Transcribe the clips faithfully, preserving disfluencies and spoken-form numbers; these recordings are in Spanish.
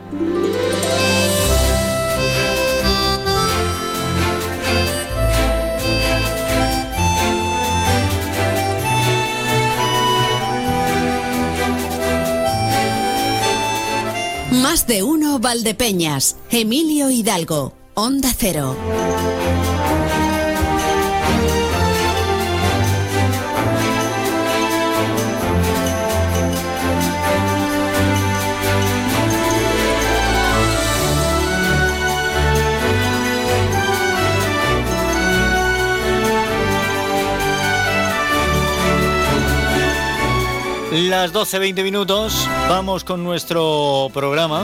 Más de uno Valdepeñas. Emilio Hidalgo, Onda Cero. Las doce veinte minutos, vamos con nuestro programa.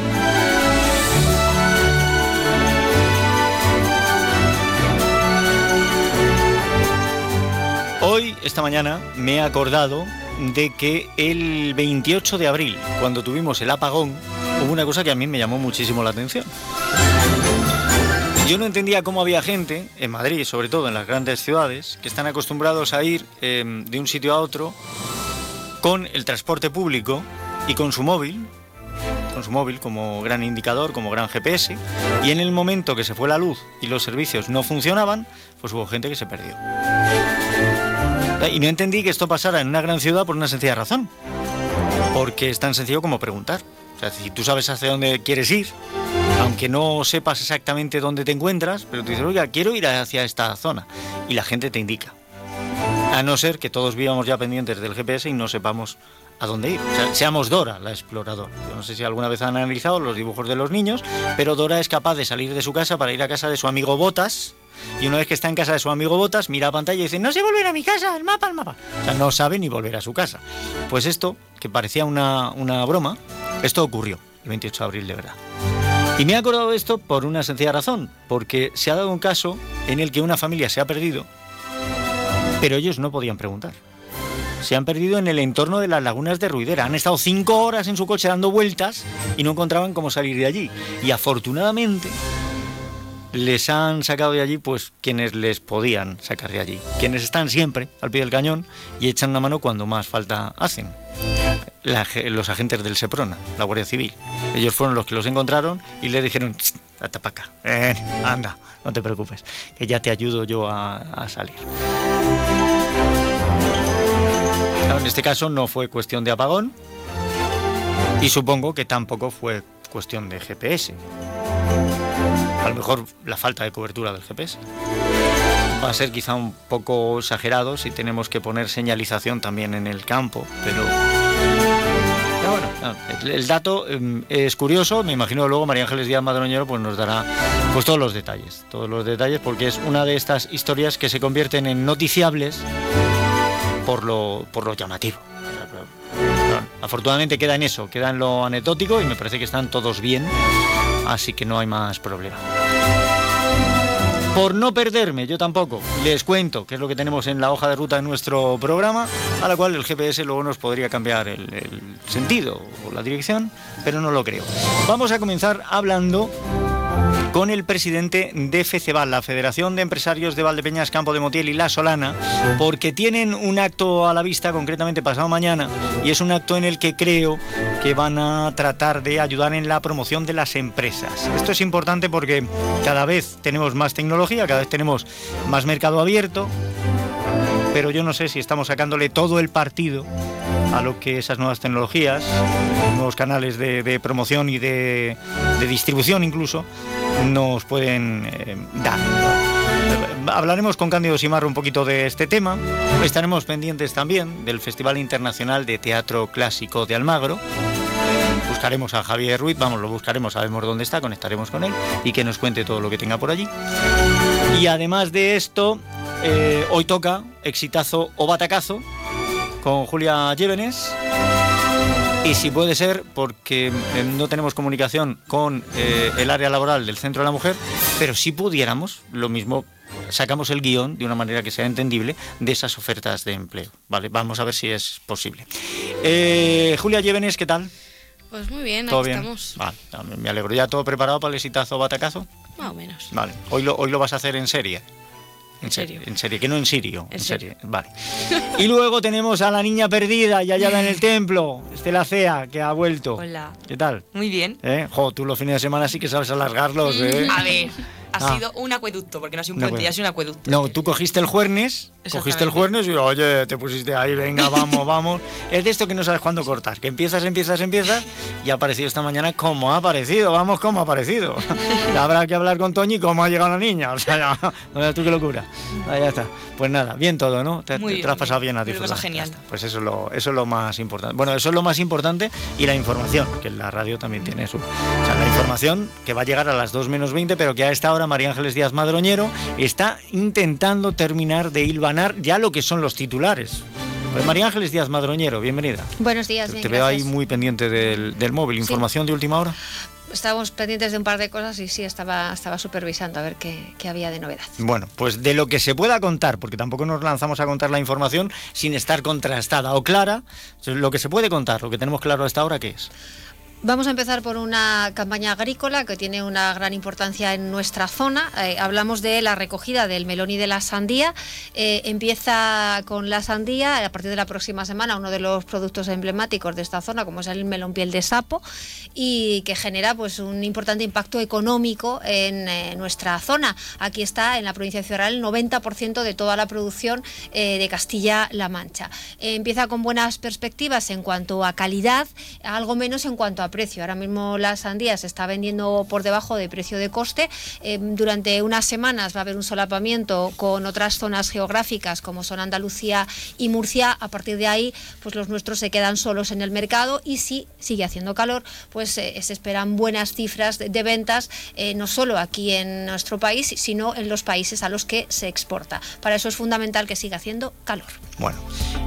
Hoy, esta mañana, me he acordado de que el veintiocho de abril, cuando tuvimos el apagón, hubo una cosa que a mí me llamó muchísimo la atención. Yo no entendía cómo había gente, en Madrid, sobre todo en las grandes ciudades, que están acostumbrados a ir eh, de un sitio a otro con el transporte público y con su móvil, con su móvil como gran indicador, como gran G P S, y en el momento que se fue la luz y los servicios no funcionaban, pues hubo gente que se perdió. Y no entendí que esto pasara en una gran ciudad por una sencilla razón, porque es tan sencillo como preguntar. O sea, si tú sabes hacia dónde quieres ir, aunque no sepas exactamente dónde te encuentras, pero tú dices, oiga, quiero ir hacia esta zona, y la gente te indica. A no ser que todos vivamos ya pendientes del G P S y no sepamos a dónde ir. O sea, seamos Dora, la exploradora. Yo no sé si alguna vez han analizado los dibujos de los niños, pero Dora es capaz de salir de su casa para ir a casa de su amigo Botas, y una vez que está en casa de su amigo Botas, mira a pantalla y dice, no sé volver a mi casa, el mapa, el mapa. O sea, no sabe ni volver a su casa. Pues esto, que parecía una, una broma, esto ocurrió el veintiocho de abril de verdad. Y me he acordado de esto por una sencilla razón, porque se ha dado un caso en el que una familia se ha perdido, pero ellos no podían preguntar. Se han perdido en el entorno de las lagunas de Ruidera. Han estado cinco horas en su coche dando vueltas y no encontraban cómo salir de allí. Y afortunadamente les han sacado de allí pues quienes les podían sacar de allí. Quienes están siempre al pie del cañón y echan una mano cuando más falta hacen. La, los agentes del Seprona, la Guardia Civil. Ellos fueron los que los encontraron y les dijeron, date para acá, eh, anda, no te preocupes, que ya te ayudo yo a, a salir. Claro, en este caso no fue cuestión de apagón y supongo que tampoco fue cuestión de G P S. A lo mejor la falta de cobertura del G P S. Va a ser quizá un poco exagerado si tenemos que poner señalización también en el campo, pero, pero bueno, el, el dato eh, es curioso. Me imagino que luego María Ángeles Díaz Madroñero pues nos dará pues todos los detalles, todos los detalles, porque es una de estas historias que se convierten en noticiables por lo, por lo llamativo. Afortunadamente queda en eso, queda en lo anecdótico y me parece que están todos bien, así que no hay más problema. Por no perderme, yo tampoco, les cuento qué es lo que tenemos en la hoja de ruta de nuestro programa, a la cual el G P S luego nos podría cambiar el, el sentido o la dirección, pero no lo creo. Vamos a comenzar hablando con el presidente de FECEVAL, la Federación de Empresarios de Valdepeñas, Campo de Montiel y La Solana, porque tienen un acto a la vista, concretamente pasado mañana, y es un acto en el que creo que van a tratar de ayudar en la promoción de las empresas. Esto es importante porque cada vez tenemos más tecnología, cada vez tenemos más mercado abierto, pero yo no sé si estamos sacándole todo el partido a lo que esas nuevas tecnologías, nuevos canales de, de promoción y de, de distribución incluso, nos pueden eh, dar. Hablaremos con Cándido Simarro un poquito de este tema. Estaremos pendientes también del Festival Internacional de Teatro Clásico de Almagro. Buscaremos a Javier Ruiz, vamos, lo buscaremos, sabemos dónde está, conectaremos con él y que nos cuente todo lo que tenga por allí. Y además de esto, eh, hoy toca Exitazo o Batacazo con Julia Llévenes. Y si puede ser, porque no tenemos comunicación con eh, el área laboral del Centro de la Mujer, pero si pudiéramos, lo mismo, sacamos el guión de una manera que sea entendible de esas ofertas de empleo. Vale, vamos a ver si es posible. Eh, Julia Llévenes, ¿qué tal? Pues muy bien, ¿todo aquí bien? estamos. Vale, me alegro. ¿Ya todo preparado para el exitazo o batacazo? Más o menos. Vale, hoy lo, hoy lo vas a hacer en serie. En, ¿En serio? serio? En serio, que no en Sirio. En En serio. serio, vale. Y luego tenemos a la niña perdida y hallada en el templo, Estela Cea, que ha vuelto. Hola. ¿Qué tal? Muy bien. ¿Eh? Jo, tú los fines de semana sí que sabes alargarlos, ¿eh? A ver, ha Ah. sido un acueducto, porque no ha sido un Un puente, acueducto. ha sido un acueducto. No, tú cogiste el juernes, cogiste el Exactamente. juernes y oye, te pusiste ahí, venga, vamos, vamos. Es de esto que no sabes cuándo cortar, que empiezas, empiezas, empiezas y ha aparecido esta mañana como ha aparecido, vamos, como ha aparecido. Habrá que hablar con Toñi cómo ha llegado la niña, o sea, ya, no veas tú qué locura. Ah, ya está. Pues nada, bien todo, ¿no? Te, Muy te- bien, te lo has pasado bien a me lo he disfrutar. pasado genial. Ya está. Pues eso es, lo, eso es lo más importante. Bueno, eso es lo más importante y la información, que la radio también tiene su... O sea, la información que va a llegar a las dos menos veinte, pero que a esta hora María Ángeles Díaz Madroñero está intentando terminar de hilvanar ya lo que son los titulares. Pues María Ángeles Díaz Madroñero, bienvenida. Buenos días, Te, bien, te veo ahí gracias. muy pendiente del, del móvil. ¿Información de última hora? Estábamos pendientes de un par de cosas y sí, estaba, estaba supervisando a ver qué, qué había de novedad. Bueno, pues de lo que se pueda contar, porque tampoco nos lanzamos a contar la información sin estar contrastada o clara, lo que se puede contar, lo que tenemos claro hasta ahora, ¿qué es? Vamos a empezar por una campaña agrícola que tiene una gran importancia en nuestra zona. Eh, hablamos de la recogida del melón y de la sandía. Eh, empieza con la sandía a partir de la próxima semana, uno de los productos emblemáticos de esta zona, como es el melón piel de sapo, y que genera pues un importante impacto económico en eh, nuestra zona. Aquí está, en la provincia de Ciudad Real, el noventa por ciento de toda la producción eh, de Castilla-La Mancha. Eh, empieza con buenas perspectivas en cuanto a calidad, algo menos en cuanto a precio. Ahora mismo la sandía se está vendiendo por debajo de precio de coste. Eh, durante unas semanas va a haber un solapamiento con otras zonas geográficas como son Andalucía y Murcia. A partir de ahí, pues los nuestros se quedan solos en el mercado y si sigue haciendo calor, pues eh, se esperan buenas cifras de, de ventas, eh, no solo aquí en nuestro país, sino en los países a los que se exporta. Para eso es fundamental que siga haciendo calor. Bueno,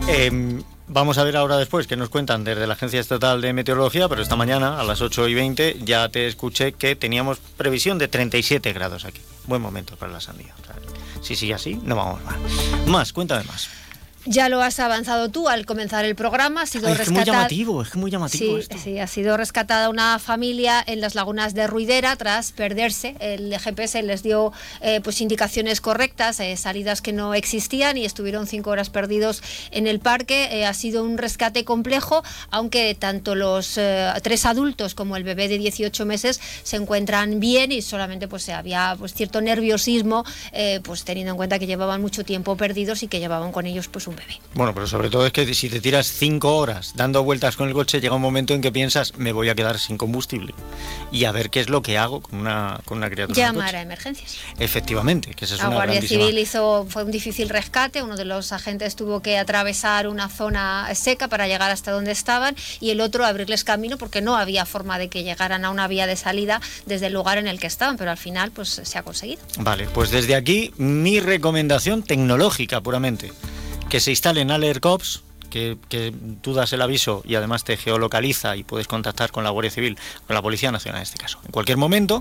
eh, vamos a ver ahora después qué nos cuentan desde la Agencia Estatal de Meteorología, pero esta mañana a las ocho y veinte ya te escuché que teníamos previsión de treinta y siete grados aquí. Buen momento para la sandía. O sea, si sigue así, no vamos mal. Más, cuéntame más. Ya lo has avanzado tú al comenzar el programa. Ha sido Ay, es que muy rescatada. llamativo, es que muy llamativo Sí, esto. sí, ha sido rescatada una familia en las lagunas de Ruidera tras perderse. El G P S les dio eh, pues indicaciones correctas, eh, salidas que no existían y estuvieron cinco horas perdidos en el parque. Eh, ha sido un rescate complejo, aunque tanto los eh, tres adultos como el bebé de dieciocho meses se encuentran bien y solamente pues había pues cierto nerviosismo, eh, pues teniendo en cuenta que llevaban mucho tiempo perdidos y que llevaban con ellos pues un bebé. Bueno, pero sobre todo es que si te tiras cinco horas dando vueltas con el coche, llega un momento en que piensas, me voy a quedar sin combustible y a ver qué es lo que hago con una, con una criatura. en el Llamar coche. a emergencias. Efectivamente, que esa es La una Guardia grandísima... Civil hizo, fue un difícil rescate, uno de los agentes tuvo que atravesar una zona seca para llegar hasta donde estaban y el otro abrirles camino porque no había forma de que llegaran a una vía de salida desde el lugar en el que estaban, pero al final pues se ha conseguido. Vale, pues desde aquí mi recomendación tecnológica puramente, que se instalen AlertCops, que, que tú das el aviso y además te geolocaliza y puedes contactar con la Guardia Civil, con la Policía Nacional en este caso, en cualquier momento,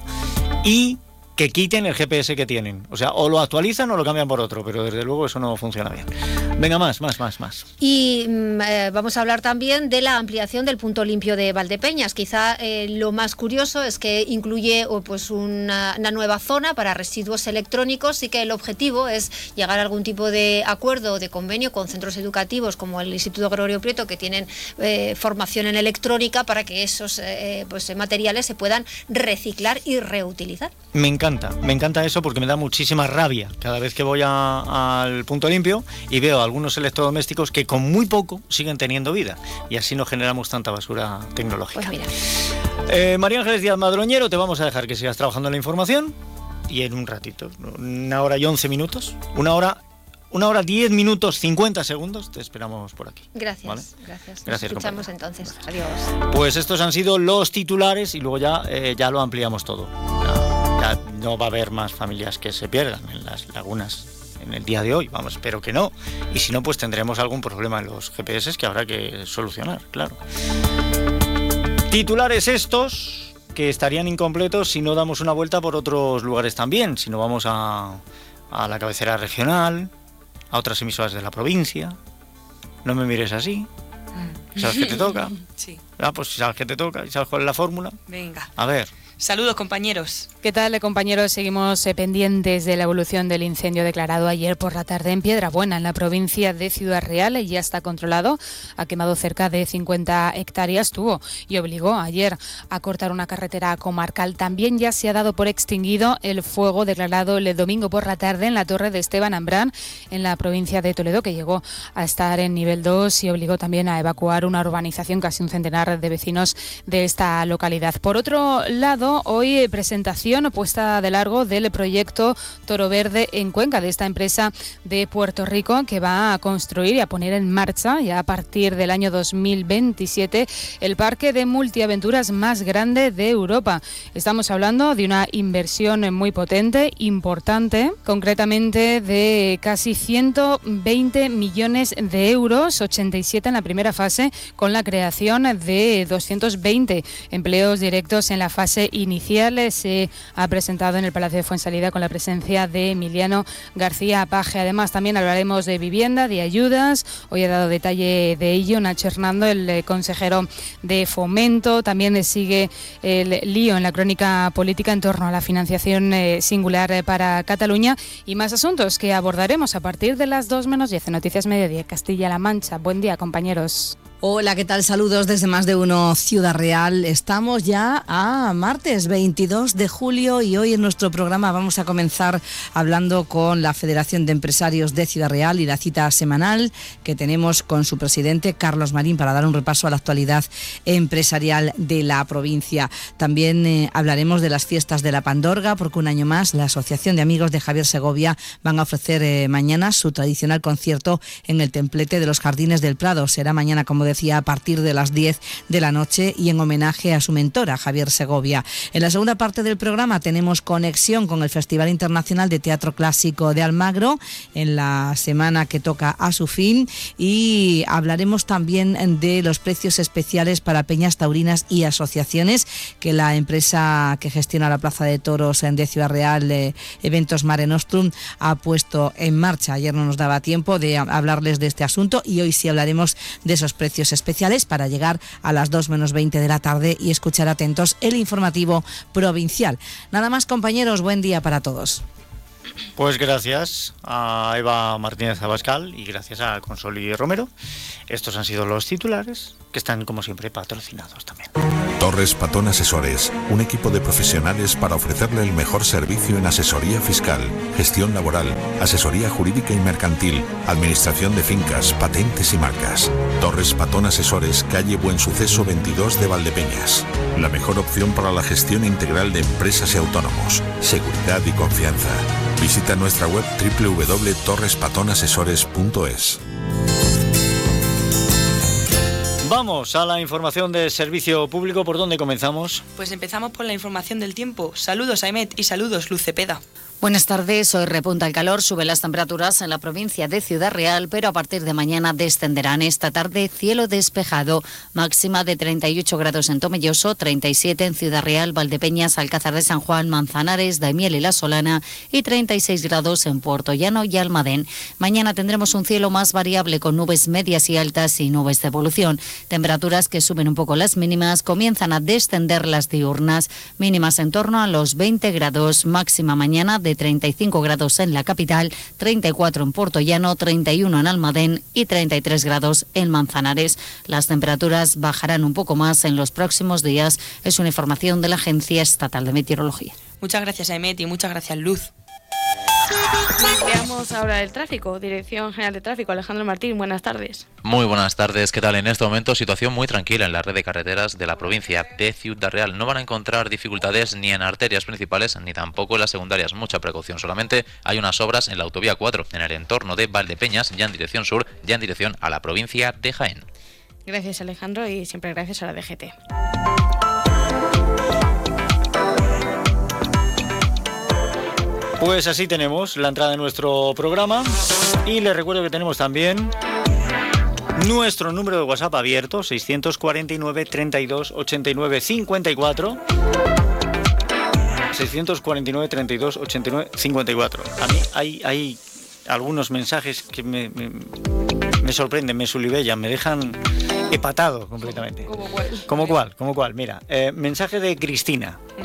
y que quiten el G P S que tienen. O sea, o lo actualizan o lo cambian por otro, pero desde luego eso no funciona bien. Venga, más, más, más, más. Y mm, eh, vamos a hablar también de la ampliación del punto limpio de Valdepeñas. Quizá eh, lo más curioso es que incluye oh, pues una, una nueva zona para residuos electrónicos y que el objetivo es llegar a algún tipo de acuerdo o de convenio con centros educativos como el Instituto Gregorio Prieto, que tienen eh, formación en electrónica, para que esos eh, pues, materiales se puedan reciclar y reutilizar. Me encanta, me encanta eso porque me da muchísima rabia cada vez que voy a, al punto limpio y veo algunos electrodomésticos que con muy poco siguen teniendo vida y así no generamos tanta basura tecnológica. Pues mira. Eh, María Ángeles Díaz Madroñero, te vamos a dejar que sigas trabajando en la información y en un ratito, una hora y once minutos, una hora, una hora diez minutos cincuenta segundos, te esperamos por aquí. Gracias, ¿vale? gracias. Nos Gracias, escuchamos compañera. entonces. Adiós. Pues estos han sido los titulares y luego ya, eh, ya lo ampliamos todo. Ya, ya no va a haber más familias que se pierdan en las lagunas en el día de hoy, vamos, espero que no. Y si no, pues tendremos algún problema en los G P S que habrá que solucionar, claro. Titulares estos que estarían incompletos si no damos una vuelta por otros lugares también, si no vamos a, a la cabecera regional, a otras emisoras de la provincia. No me mires así. ¿Sabes qué te toca? Sí. Ah, pues si sabes qué te toca y sabes cuál es la fórmula. Venga. A ver, Saludos, compañeros. ¿Qué tal, compañeros? Seguimos eh, pendientes de la evolución del incendio declarado ayer por la tarde en Piedrabuena, en la provincia de Ciudad Real. Ya está controlado. Ha quemado cerca de cincuenta hectáreas. Tuvo y obligó ayer a cortar una carretera comarcal. También ya se ha dado por extinguido el fuego declarado el domingo por la tarde en la torre de Esteban Ambrán, en la provincia de Toledo, que llegó a estar en nivel dos y obligó también a evacuar una urbanización, casi un centenar de vecinos de esta localidad. Por otro lado, hoy presentación puesta de largo del proyecto Toro Verde en Cuenca, de esta empresa de Puerto Rico que va a construir y a poner en marcha ya a partir del año dos mil veintisiete el parque de multiaventuras más grande de Europa. Estamos hablando de una inversión muy potente, importante, concretamente de casi ciento veinte millones de euros, ochenta y siete en la primera fase, con la creación de doscientos veinte empleos directos en la fase inicial. Se ha presentado en el Palacio de Fuensalida con la presencia de Emiliano García Paje. Además, también hablaremos de vivienda, de ayudas. Hoy ha dado detalle de ello Nacho Hernando, el consejero de Fomento. También sigue el lío en la crónica política en torno a la financiación singular para Cataluña y más asuntos que abordaremos a partir de las dos menos diez en Noticias Mediodía, Castilla-La Mancha. Buen día, compañeros. Hola, ¿qué tal? Saludos desde Más de Uno Ciudad Real. Estamos ya a martes veintidós de julio y hoy en nuestro programa vamos a comenzar hablando con la Federación de Empresarios de Ciudad Real y la cita semanal que tenemos con su presidente, Carlos Marín, para dar un repaso a la actualidad empresarial de la provincia. También eh, hablaremos de las fiestas de la Pandorga, porque un año más la Asociación de Amigos de Javier Segovia van a ofrecer eh, mañana su tradicional concierto en el templete de los Jardines del Prado. Será mañana, como decía, a partir de las diez de la noche y en homenaje a su mentora, Javier Segovia. En la segunda parte del programa tenemos conexión con el Festival Internacional de Teatro Clásico de Almagro en la semana que toca a su fin y hablaremos también de los precios especiales para peñas taurinas y asociaciones que la empresa que gestiona la Plaza de Toros de Ciudad Real, eh, Eventos Mare Nostrum, ha puesto en marcha. Ayer no nos daba tiempo de hablarles de este asunto y hoy sí hablaremos de esos precios especiales para llegar a las dos menos veinte de la tarde y escuchar atentos el informativo provincial. Nada más, compañeros, buen día para todos. Pues gracias a Eva Martínez Abascal y gracias a Consoli Romero. Estos han sido los titulares, que están como siempre patrocinados también. Torres Patón Asesores, un equipo de profesionales para ofrecerle el mejor servicio en asesoría fiscal, gestión laboral, asesoría jurídica y mercantil, administración de fincas, patentes y marcas. Torres Patón Asesores, calle Buen Suceso veintidós de Valdepeñas. La mejor opción para la gestión integral de empresas y autónomos, seguridad y confianza. Visita nuestra web doble u doble u doble u punto torres patón asesores punto es. Vamos a la información de servicio público. ¿Por dónde comenzamos? Pues empezamos por la información del tiempo. Saludos, Aimet, y saludos, Luz Cepeda. Buenas tardes, hoy repunta el calor, suben las temperaturas en la provincia de Ciudad Real, pero a partir de mañana descenderán. Esta tarde cielo despejado, máxima de treinta y ocho grados en Tomelloso, treinta y siete en Ciudad Real, Valdepeñas, Alcázar de San Juan, Manzanares, Daimiel y La Solana y treinta y seis grados en Puerto Llano y Almadén. Mañana tendremos un cielo más variable con nubes medias y altas y nubes de evolución. Temperaturas que suben un poco las mínimas, comienzan a descender las diurnas, mínimas en torno a los veinte grados, máxima mañana de treinta y cinco grados en la capital, treinta y cuatro en Puerto Llano, treinta y uno en Almadén y treinta y tres grados en Manzanares. Las temperaturas bajarán un poco más en los próximos días. Es una información de la Agencia Estatal de Meteorología. Muchas gracias, Aimet, y muchas gracias, Luz. Veamos ahora el tráfico. Dirección General de Tráfico, Alejandro Martín, buenas tardes. Muy buenas tardes, ¿qué tal? En este momento situación muy tranquila en la red de carreteras de la provincia de Ciudad Real. No van a encontrar dificultades ni en arterias principales ni tampoco en las secundarias. Mucha precaución, solamente hay unas obras en la autovía cuatro en el entorno de Valdepeñas, ya en dirección sur, ya en dirección a la provincia de Jaén. Gracias, Alejandro, y siempre gracias a la D G T. Pues así tenemos la entrada de nuestro programa y les recuerdo que tenemos también nuestro número de WhatsApp abierto, seiscientos cuarenta y nueve, treinta y dos, ochenta y nueve, cincuenta y cuatro. seiscientos cuarenta y nueve, treinta y dos, ochenta y nueve, cincuenta y cuatro. A mí hay, hay algunos mensajes que me, me, me sorprenden, me sulibellan, me dejan hepatado completamente. ¿Cómo cuál? ¿Cómo cuál? ¿Cómo cuál? Mira, eh, mensaje de Cristina.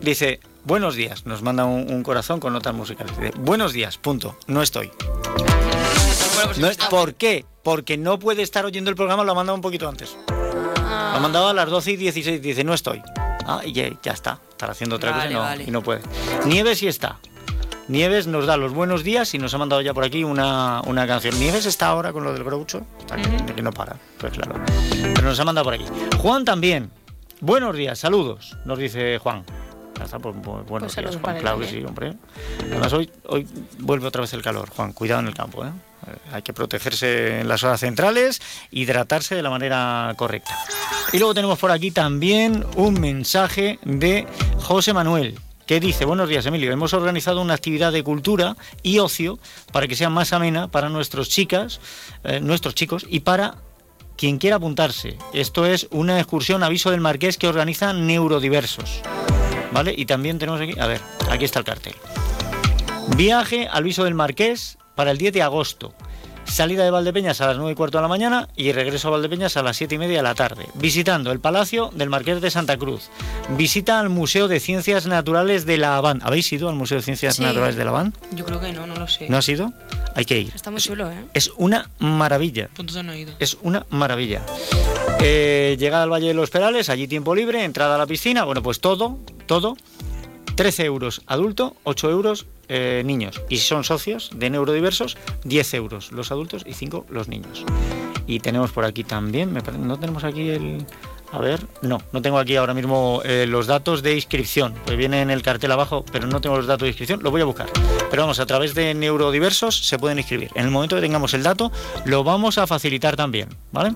Dice, buenos días. Nos manda un, un corazón con notas musicales. Dice, buenos días, punto. No estoy. Bueno, pues No es, ¿Por qué? Porque no puede estar oyendo el programa, lo ha mandado un poquito antes. Ah. Lo ha mandado a las doce y dieciséis. Dice, no estoy. Ah, y ya, ya está. Estará haciendo otra Vale, cosa y no, vale. y no puede. Nieves sí está. Nieves nos da los buenos días y nos ha mandado ya por aquí una, una canción. Nieves está ahora con lo del Groucho, está que, Ujú. que no para, pues claro. Pero nos ha mandado por aquí. Juan también. Buenos días, saludos, nos dice Juan. Ya está, pues, pues, buenos Pues saludos días, Juan. para él Claro que también. sí, hombre. Además, hoy, hoy vuelve otra vez el calor, Juan. Cuidado en el campo, ¿eh? Eh, Hay que protegerse en las horas centrales, hidratarse de la manera correcta. Y luego tenemos por aquí también un mensaje de José Manuel, que dice, buenos días, Emilio, hemos organizado una actividad de cultura y ocio para que sea más amena para nuestros chicas, eh, nuestros chicos y para quien quiera apuntarse. Esto es una excursión a Viso del Marqués que organiza Neurodiversos, ¿vale? Y también tenemos aquí, a ver, aquí está el cartel. Viaje al Viso del Marqués para el diez de agosto. Salida de Valdepeñas a las nueve y cuarto de la mañana y regreso a Valdepeñas a las siete y media de la tarde, visitando el Palacio del Marqués de Santa Cruz. Visita al Museo de Ciencias Naturales de La Habana. ¿Habéis ido al Museo de Ciencias Sí. Naturales de La Habana? Yo creo que no, no lo sé. ¿No has ido? Hay que ir. Está muy chulo, ¿eh? Es una maravilla. Puntos no he ido. Es una maravilla. Eh, llegada al Valle de los Perales, allí tiempo libre, entrada a la piscina, bueno, pues todo, todo. trece euros adulto, ocho euros eh, niños. Y si son socios de Neurodiversos, diez euros los adultos y cinco los niños. Y tenemos por aquí también, me parece, no tenemos aquí el... A ver, no, no tengo aquí ahora mismo eh, los datos de inscripción, pues viene en el cartel abajo, pero no tengo los datos de inscripción, lo voy a buscar. Pero vamos, a través de Neurodiversos se pueden inscribir. En el momento que tengamos el dato, lo vamos a facilitar también, ¿vale?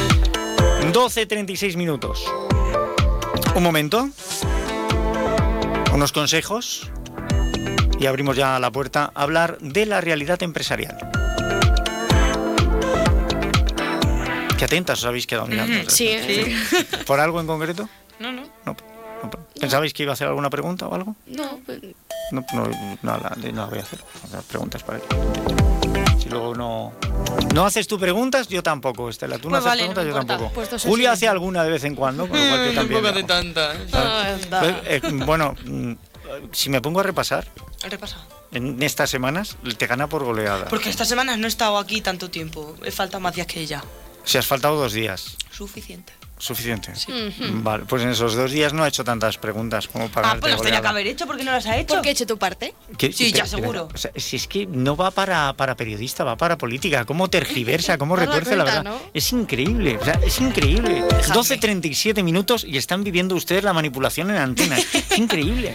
doce treinta y seis minutos. Un momento. Unos consejos. Y abrimos ya la puerta a hablar de la realidad empresarial. Qué atentas os habéis quedado mirando. Sí, sí. ¿Por algo en concreto? No, no. No, no. ¿Pensabais que iba a hacer alguna pregunta o algo? No, pues, No, no, no, la, no la voy a hacer. Las preguntas para aquí. Si luego no... No haces tú preguntas, yo tampoco, Estela. Tú no Pues haces vale, preguntas, no yo importa. tampoco. Pues tú soy Julia silencio. hace alguna de vez en cuando, con lo cual yo también. Tampoco hace hago. tanta. ¿eh? Ah, anda. Pues, eh, bueno, mm, si me pongo a repasar, Repasa. en estas semanas te gana por goleada. Porque estas semanas no he estado aquí tanto tiempo. He faltado más días que ella. Si has faltado dos días, Suficiente. suficiente. Sí. Vale, pues en esos dos días no ha hecho tantas preguntas como para Ah, ganarte pues las tenía que goleada. haber hecho. ¿Por qué no las ha hecho? ¿Porque he hecho tu parte? ¿Qué? Sí, ya Pero- seguro. o sea, si es que no va para, para periodista, va para política. ¿Cómo tergiversa? ¿Cómo Te das retuerce la cuenta, verdad? ¿no? Es increíble, o sea, es increíble. Dejadme. doce treinta y siete minutos y están viviendo ustedes la manipulación en antena. Es increíble.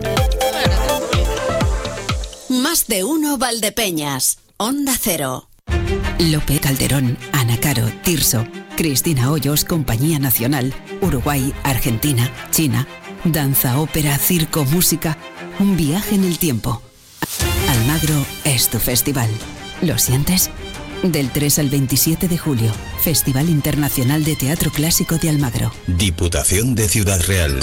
Más de uno Valdepeñas. Onda Cero. Lope Calderón, Ana Caro, Tirso, Cristina Hoyos, Compañía Nacional, Uruguay, Argentina, China, danza, ópera, circo, música, un viaje en el tiempo. Almagro es tu festival. ¿Lo sientes? Del tres al veintisiete de julio, Festival Internacional de Teatro Clásico de Almagro. Diputación de Ciudad Real.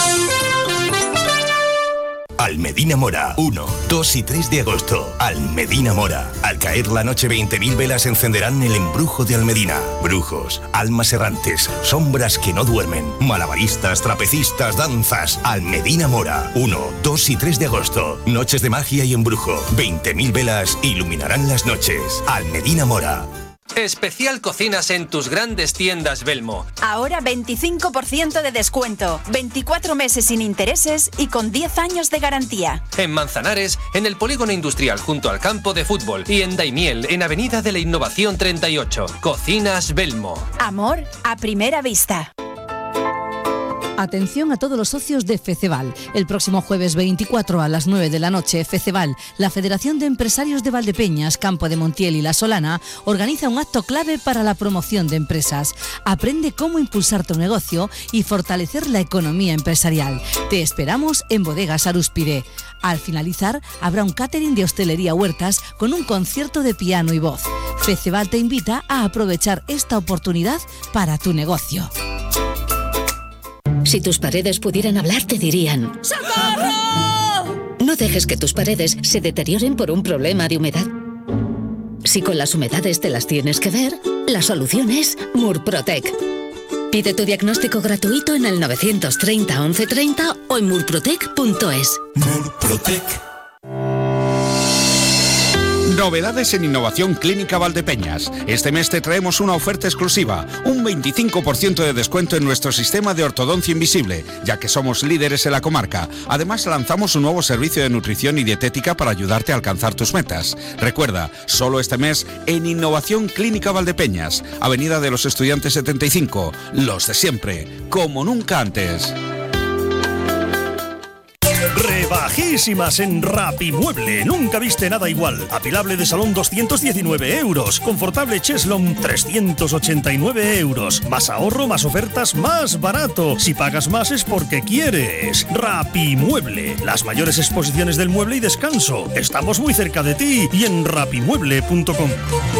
Almedina Mora, uno, dos y tres de agosto. Almedina Mora. Al caer la noche veinte mil velas encenderán el embrujo de Almedina. Brujos, almas errantes, sombras que no duermen, malabaristas, trapecistas, danzas. Almedina Mora, uno, dos y tres de agosto. Noches de magia y embrujo. veinte mil velas iluminarán las noches. Almedina Mora. Especial cocinas en tus grandes tiendas Belmo. Ahora veinticinco por ciento de descuento, veinticuatro meses sin intereses y con diez años de garantía. En Manzanares, en el Polígono Industrial junto al campo de fútbol. Y en Daimiel, en Avenida de la Innovación treinta y ocho. Cocinas Belmo. Amor a primera vista. Atención a todos los socios de FECEVAL. El próximo jueves veinticuatro a las nueve de la noche, FECEVAL, la Federación de Empresarios de Valdepeñas, Campo de Montiel y La Solana, organiza un acto clave para la promoción de empresas. Aprende cómo impulsar tu negocio y fortalecer la economía empresarial. Te esperamos en Bodegas Arúspide. Al finalizar, habrá un catering de hostelería Huertas con un concierto de piano y voz. FECEVAL te invita a aprovechar esta oportunidad para tu negocio. Si tus paredes pudieran hablar, te dirían: ¡socorro! No dejes que tus paredes se deterioren por un problema de humedad. Si con las humedades te las tienes que ver, la solución es Murprotec. Pide tu diagnóstico gratuito en el novecientos treinta once treinta o en murprotec punto es. Murprotec. Novedades en Innovación Clínica Valdepeñas. Este mes te traemos una oferta exclusiva, un veinticinco por ciento de descuento en nuestro sistema de ortodoncia invisible, ya que somos líderes en la comarca. Además, lanzamos un nuevo servicio de nutrición y dietética para ayudarte a alcanzar tus metas. Recuerda, solo este mes en Innovación Clínica Valdepeñas, Avenida de los Estudiantes setenta y cinco, los de siempre, como nunca antes. Rebajísimas en Rapimueble. Nunca viste nada igual. Apilable de salón doscientos diecinueve euros. Confortable Cheslon trescientos ochenta y nueve euros. Más ahorro, más ofertas, más barato. Si pagas más es porque quieres. Rapimueble. Las mayores exposiciones del mueble y descanso. Estamos muy cerca de ti y en rapimueble punto com.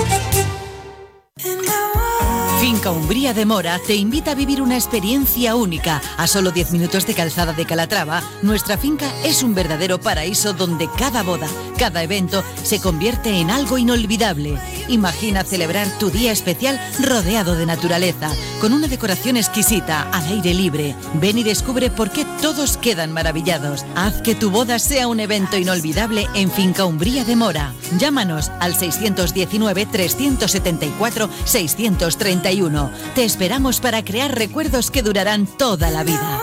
Finca Umbría de Mora te invita a vivir una experiencia única. A solo diez minutos de Calzada de Calatrava, nuestra finca es un verdadero paraíso donde cada boda, cada evento se convierte en algo inolvidable. Imagina celebrar tu día especial rodeado de naturaleza, con una decoración exquisita, al aire libre. Ven y descubre por qué todos quedan maravillados. Haz que tu boda sea un evento inolvidable en Finca Umbría de Mora. Llámanos al seiscientos diecinueve, trescientos setenta y cuatro, seiscientos treinta y uno. Te esperamos para crear recuerdos que durarán toda la vida.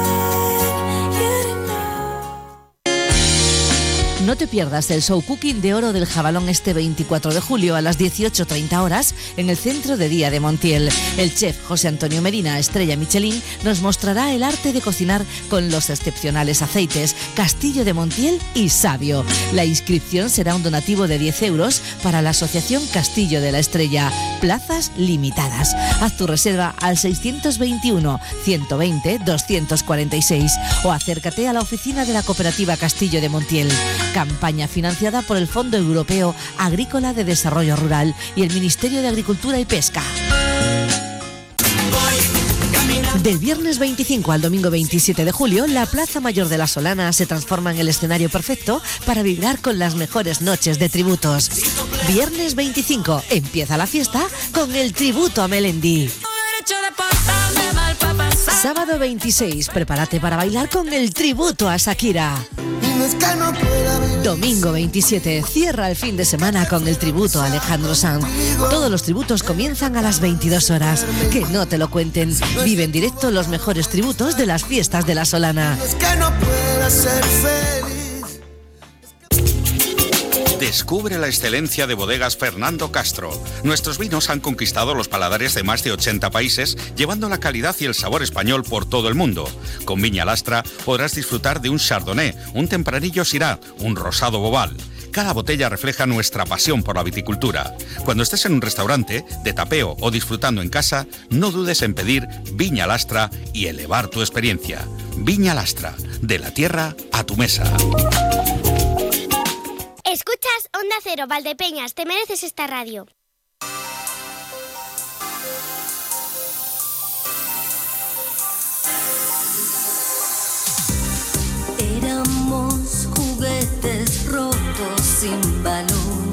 No te pierdas el show cooking de oro del Jabalón este veinticuatro de julio a las dieciocho treinta horas en el Centro de Día de Montiel. El chef José Antonio Medina, estrella Michelin, nos mostrará el arte de cocinar con los excepcionales aceites Castillo de Montiel y Sabio. La inscripción será un donativo de diez euros para la Asociación Castillo de la Estrella. Plazas limitadas. Haz tu reserva al seiscientos veintiuno, ciento veinte, doscientos cuarenta y seis o acércate a la oficina de la Cooperativa Castillo de Montiel. Campaña financiada por el Fondo Europeo Agrícola de Desarrollo Rural y el Ministerio de Agricultura y Pesca. Del viernes veinticinco al domingo veintisiete de julio, la Plaza Mayor de la Solana se transforma en el escenario perfecto para vibrar con las mejores noches de tributos. Viernes veinticinco, empieza la fiesta con el tributo a Melendi. Sábado veintiséis, prepárate para bailar con el tributo a Shakira. Domingo veintisiete, cierra el fin de semana con el tributo a Alejandro Sanz. Todos los tributos comienzan a las veintidós horas. Que no te lo cuenten. Vive en directo los mejores tributos de las fiestas de la Solana. Descubre la excelencia de Bodegas Fernando Castro. Nuestros vinos han conquistado los paladares de más de ochenta países, llevando la calidad y el sabor español por todo el mundo. Con Viña Lastra podrás disfrutar de un Chardonnay, un Tempranillo Syrah, un Rosado Bobal. Cada botella refleja nuestra pasión por la viticultura. Cuando estés en un restaurante, de tapeo o disfrutando en casa, no dudes en pedir Viña Lastra y elevar tu experiencia. Viña Lastra, de la tierra a tu mesa. Escuchas Onda Cero, Valdepeñas, te mereces esta radio. Éramos juguetes rotos sin valor,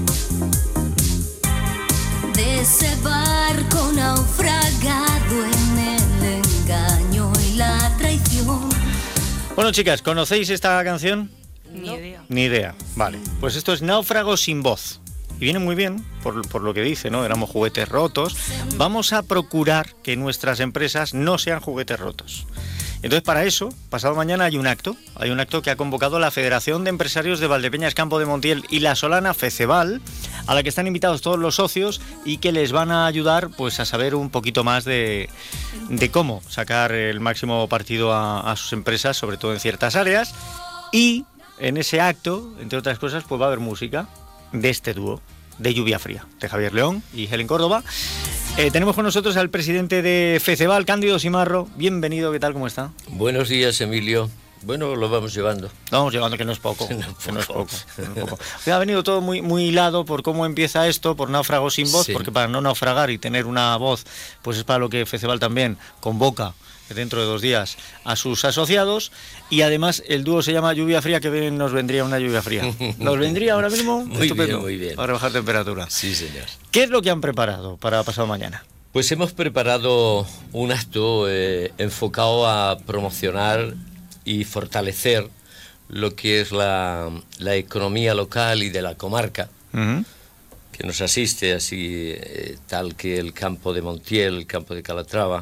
de ese barco naufragado en el engaño y la traición. Bueno, chicas, ¿conocéis esta canción? Ni idea. Ni idea, vale. Pues esto es Náufrago sin voz. Y viene muy bien, por, por lo que dice, ¿no? Éramos juguetes rotos. Vamos a procurar que nuestras empresas no sean juguetes rotos. Entonces, para eso, pasado mañana hay un acto. Hay un acto que ha convocado la Federación de Empresarios de Valdepeñas, Campo de Montiel y La Solana, FECEVAL, a la que están invitados todos los socios y que les van a ayudar pues a saber un poquito más de, de cómo sacar el máximo partido a, a sus empresas, sobre todo en ciertas áreas. Y en ese acto, entre otras cosas, pues va a haber música de este dúo, de Lluvia Fría, de Javier León y Helen Córdoba. Eh, tenemos con nosotros al presidente de FECEVAL, Cándido Simarro. Bienvenido, ¿qué tal? ¿Cómo está? Buenos días, Emilio. Bueno, lo vamos llevando. Lo vamos llevando, que no es poco. No, que no es poco. Que no es poco. Hoy ha venido todo muy, muy hilado por cómo empieza esto, por Náufrago sin voz, sí. Porque para no naufragar y tener una voz, pues es para lo que FECEVAL también convoca dentro de dos días a sus asociados, y además el dúo se llama Lluvia Fría, que bien nos vendría una lluvia fría. ¿Nos vendría ahora mismo? Muy Estupendo. bien, muy bien. Para bajar temperatura. Sí, señor. ¿Qué es lo que han preparado para pasado mañana? Pues hemos preparado un acto eh, enfocado a promocionar y fortalecer lo que es la, la economía local y de la comarca, uh-huh. que nos asiste, así eh, tal que el campo de Montiel, el campo de Calatrava,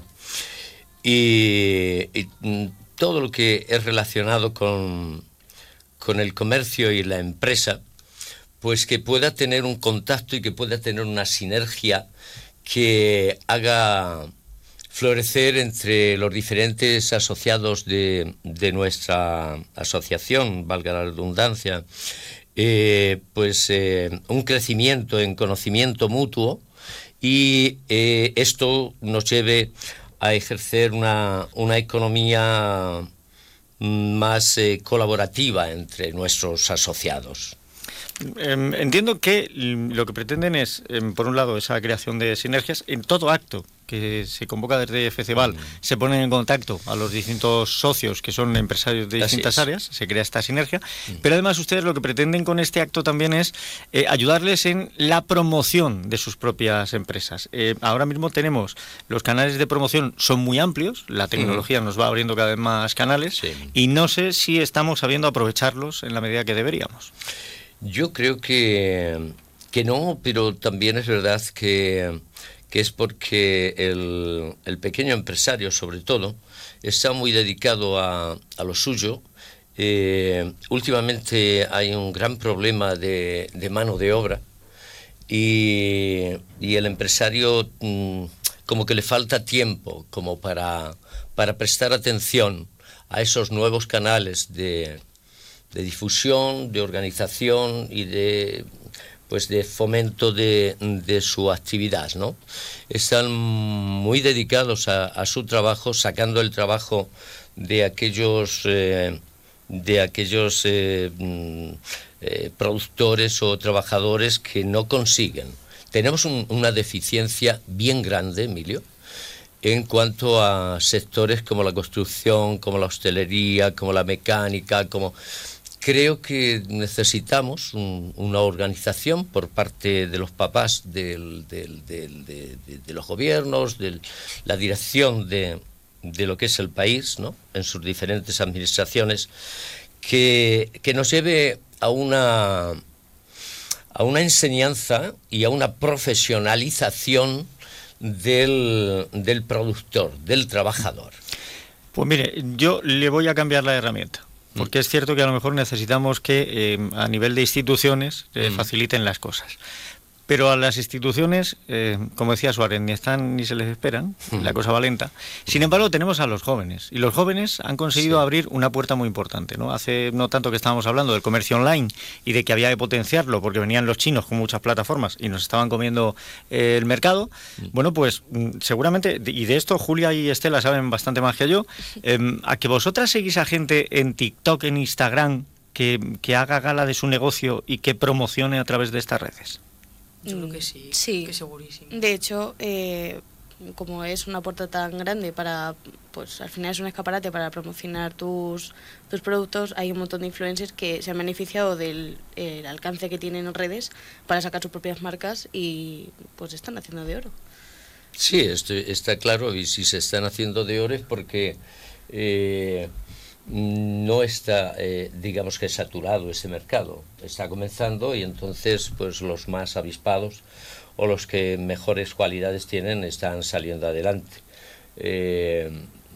y, y todo lo que es relacionado con, con el comercio y la empresa, pues que pueda tener un contacto y que pueda tener una sinergia que haga florecer entre los diferentes asociados de, de nuestra asociación, valga la redundancia, eh, pues eh, un crecimiento en conocimiento mutuo y eh, esto nos lleve a ejercer una, una economía más eh, colaborativa entre nuestros asociados. Entiendo que lo que pretenden es, por un lado, esa creación de sinergias en todo acto que se convoca desde FECEVAL, mm. se ponen en contacto a los distintos socios que son empresarios de distintas áreas, se crea esta sinergia, mm. pero además ustedes lo que pretenden con este acto también es eh, ayudarles en la promoción de sus propias empresas. Eh, ahora mismo tenemos, los canales de promoción son muy amplios, la tecnología mm. nos va abriendo cada vez más canales, sí. y no sé si estamos sabiendo aprovecharlos en la medida que deberíamos. Yo creo que, que no, pero también es verdad que, que es porque el, el pequeño empresario, sobre todo, está muy dedicado a, a lo suyo. Eh, últimamente hay un gran problema de, de mano de obra y, y el empresario mmm, como que le falta tiempo como para, para prestar atención a esos nuevos canales de... de difusión, de organización y de pues de fomento de, de su actividad, ¿no? Están muy dedicados a, a su trabajo, sacando el trabajo de aquellos eh, de aquellos eh, eh, productores o trabajadores que no consiguen. Tenemos un, una deficiencia bien grande, Emilio, en cuanto a sectores como la construcción, como la hostelería, como la mecánica, como... Creo que necesitamos un, una organización por parte de los papás del, del, del, de, de, de los gobiernos, de la dirección de, de lo que es el país, ¿no? En sus diferentes administraciones, que, que nos lleve a una, a una enseñanza y a una profesionalización del, del productor, del trabajador. Pues mire, yo le voy a cambiar la herramienta. Porque es cierto que a lo mejor necesitamos que eh, a nivel de instituciones eh, mm. faciliten las cosas. Pero a las instituciones, eh, como decía Suárez, ni están ni se les esperan, mm. la cosa va lenta. Sin embargo, tenemos a los jóvenes. Y los jóvenes han conseguido sí. abrir una puerta muy importante, ¿no? Hace no tanto que estábamos hablando del comercio online y de que había que potenciarlo porque venían los chinos con muchas plataformas y nos estaban comiendo eh, el mercado. Mm. Bueno, pues seguramente, y de esto Julia y Estela saben bastante más que yo, eh, a que vosotras seguís a gente en TikTok, en Instagram, que, que haga gala de su negocio y que promocione a través de estas redes. Yo creo que sí, sí. que segurísimo. De hecho, eh, como es una puerta tan grande para, pues al final es un escaparate para promocionar tus, tus productos, hay un montón de influencers que se han beneficiado del el alcance que tienen en redes para sacar sus propias marcas y pues están haciendo de oro. Sí, esto está claro, y si se están haciendo de oro es porque eh, no está, eh, digamos que saturado ese mercado, está comenzando y entonces pues los más avispados o los que mejores cualidades tienen están saliendo adelante. Eh,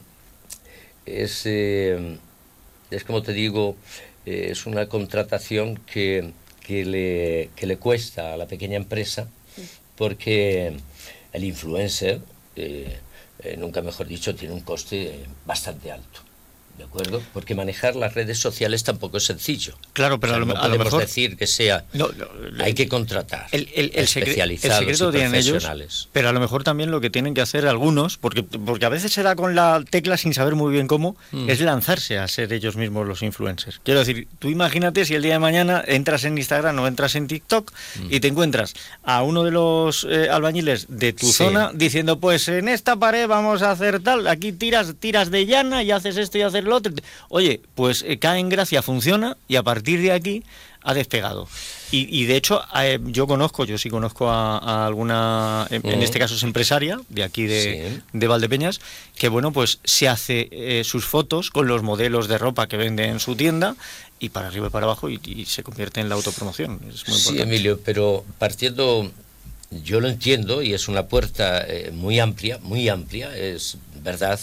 es, eh, es como te digo, eh, es una contratación que, que, le, que le cuesta a la pequeña empresa porque el influencer, eh, eh, nunca mejor dicho, tiene un coste bastante alto. ¿De acuerdo? Porque manejar las redes sociales tampoco es sencillo. Claro, pero o sea, a lo, no a podemos lo mejor decir que sea... No, no, hay que contratar el, el, el especializados el secreto y profesionales. Ellos, pero a lo mejor también lo que tienen que hacer algunos, porque, porque a veces se da con la tecla sin saber muy bien cómo, mm. es lanzarse a ser ellos mismos los influencers. Quiero decir, tú imagínate si el día de mañana entras en Instagram o entras en TikTok mm. y te encuentras a uno de los eh, albañiles de tu sí. zona diciendo, pues en esta pared vamos a hacer tal, aquí tiras, tiras de llana y haces esto y haces lo lo otro. Oye, pues eh, cae en gracia, funciona y a partir de aquí ha despegado. Y, y de hecho, eh, yo conozco, yo sí conozco a, a alguna, en, en este caso es empresaria, de aquí de, sí. de Valdepeñas, que bueno, pues se hace eh, sus fotos con los modelos de ropa que vende en su tienda y para arriba y para abajo y, y se convierte en la autopromoción. Es muy sí, importante. Emilio, pero partiendo, yo lo entiendo y es una puerta eh, muy amplia, muy amplia, es verdad,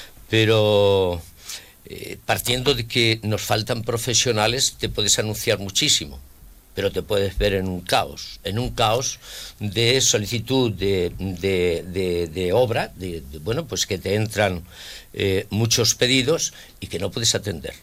pero eh, partiendo de que nos faltan profesionales, te puedes anunciar muchísimo, pero te puedes ver en un caos, en un caos de solicitud de, de, de, de obra, de, de, bueno, pues que te entran eh, muchos pedidos y que no puedes atender.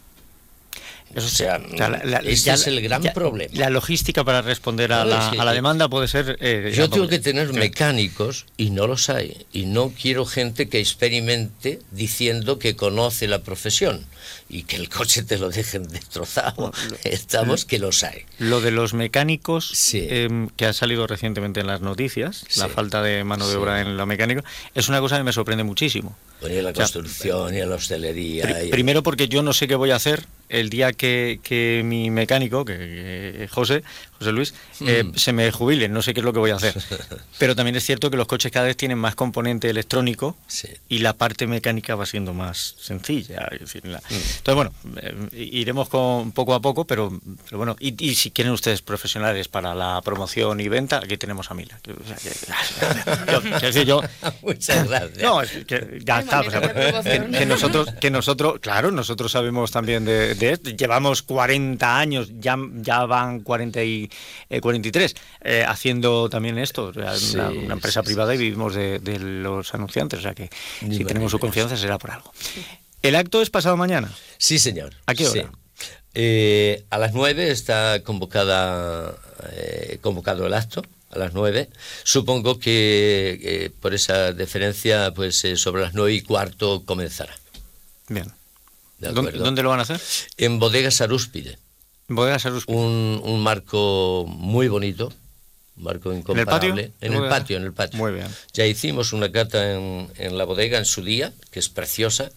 Eso, o sea, o sea la, la, este ya, es el gran ya, problema. La logística para responder a, la, a la demanda puede ser... Eh, yo tengo que tener mecánicos y no los hay. Y no quiero gente que experimente diciendo que conoce la profesión y que el coche te lo dejen destrozado. Estamos que los hay. Lo de los mecánicos, sí. eh, que ha salido recientemente en las noticias, sí. la falta de mano de obra sí. en la mecánica, es una cosa que me sorprende muchísimo. Bueno, y a la construcción, o sea, y a la hostelería. Pr y... Primero porque yo no sé qué voy a hacer el día que, que mi mecánico, que, que José, José Luis, eh, mm. se me jubile, no sé qué es lo que voy a hacer. Pero también es cierto que los coches cada vez tienen más componente electrónico sí. y la parte mecánica va siendo más sencilla. Es decir, la... mm. Entonces, bueno, eh, iremos con poco a poco, pero, pero bueno, y, y si quieren ustedes profesionales para la promoción y venta, aquí tenemos a Mila. Que, o sea, que, yo, es decir, yo, Muchas gracias. No, es que ya está. O sea, que, que nosotros, que nosotros, claro, nosotros sabemos también de, de esto. Llevamos cuarenta años, ya, ya van cuarenta y, eh, cuarenta y tres, eh, haciendo también esto, una, sí, una empresa sí, privada sí. y vivimos de, de los anunciantes, o sea que Muy si tenemos su confianza será por algo. ¿El acto es pasado mañana? Sí, señor. ¿A qué hora? Sí. Eh, a las nueve está convocada, eh, convocado el acto. A las nueve, supongo que eh, por esa deferencia, pues eh, sobre las nueve y cuarto comenzará. Bien. ¿Dónde, ¿Dónde lo van a hacer? En Bodegas Arúspide. Bodegas Arúspide. Un, un marco muy bonito, un marco incomparable. ¿En el patio? En el patio, en el patio. Muy bien. Ya hicimos una cata en, en la bodega en su día, que es preciosa,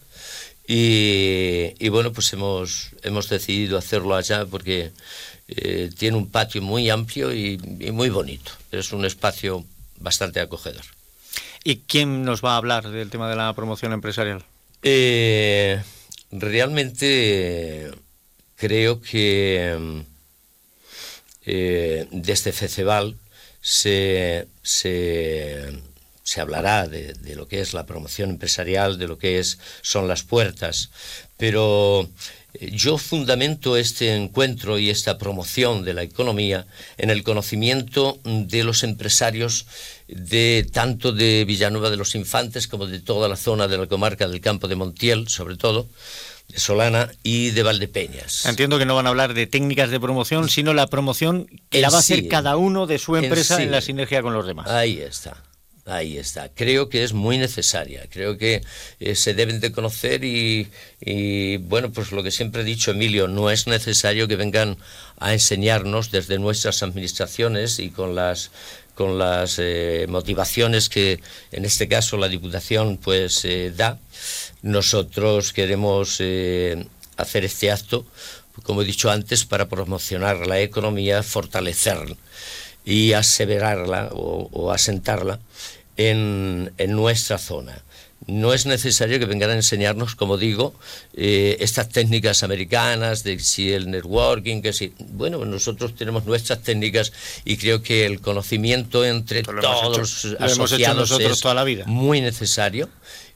y, y bueno, pues hemos, hemos decidido hacerlo allá porque eh, tiene un patio muy amplio y, y muy bonito. Es un espacio bastante acogedor. ¿Y quién nos va a hablar del tema de la promoción empresarial? Eh... Realmente creo que eh, desde FECEVAL se, se, se hablará de, de lo que es la promoción empresarial, de lo que es, son las puertas, pero yo fundamento este encuentro y esta promoción de la economía en el conocimiento de los empresarios de tanto de Villanueva de los Infantes como de toda la zona de la comarca del Campo de Montiel, sobre todo, de Solana y de Valdepeñas. Entiendo que no van a hablar de técnicas de promoción, sino la promoción que la va a hacer sí, cada uno de su empresa en, sí. en la sinergia con los demás. Ahí está. Ahí está. Creo que es muy necesaria. Creo que eh, se deben de conocer y, y, bueno, pues lo que siempre he dicho, Emilio, no es necesario que vengan a enseñarnos desde nuestras administraciones y con las con las eh, motivaciones que en este caso la Diputación pues eh, da. Nosotros queremos eh, hacer este acto, como he dicho antes, para promocionar la economía, fortalecerla y aseverarla o, o asentarla en, en nuestra zona. No es necesario que vengan a enseñarnos, como digo, eh, estas técnicas americanas de si el networking, que si... Bueno, nosotros tenemos nuestras técnicas y creo que el conocimiento entre lo todos los hecho, asociados hemos hecho nosotros es toda la vida. Muy necesario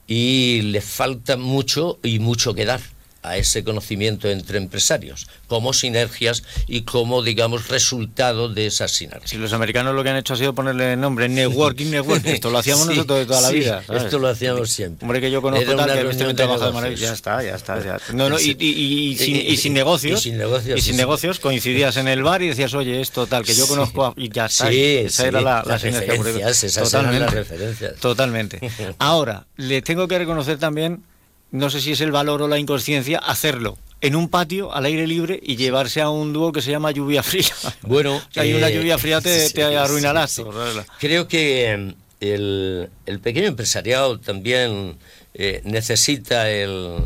y le falta mucho y mucho que dar a ese conocimiento entre empresarios, como sinergias y como, digamos, resultado de esas sinergias. Si los americanos lo que han hecho ha sido ponerle nombre, networking, networking, esto lo hacíamos sí, nosotros de toda la sí, vida, ¿sabes? Esto lo hacíamos siempre. Hombre, que yo conozco tal, que este trabaja de maravilla, ya está, ya está, ya. No, no, y, y, y, y, sin, y sin negocios, y sin negocios, y sin sí, negocios sí. coincidías en el bar y decías, oye, esto tal, que yo conozco, y ya está, sí, esa sí, era la, la las sinergia. Referencias, esas totalmente, eran las referencias. Totalmente. Ahora, le tengo que reconocer también, no sé si es el valor o la inconsciencia, hacerlo en un patio al aire libre y llevarse a un dúo que se llama lluvia fría. Bueno, o sea, hay eh, una lluvia fría te, sí, te arruina el sí, acto. Sí. Creo que el, el pequeño empresariado también eh, necesita el,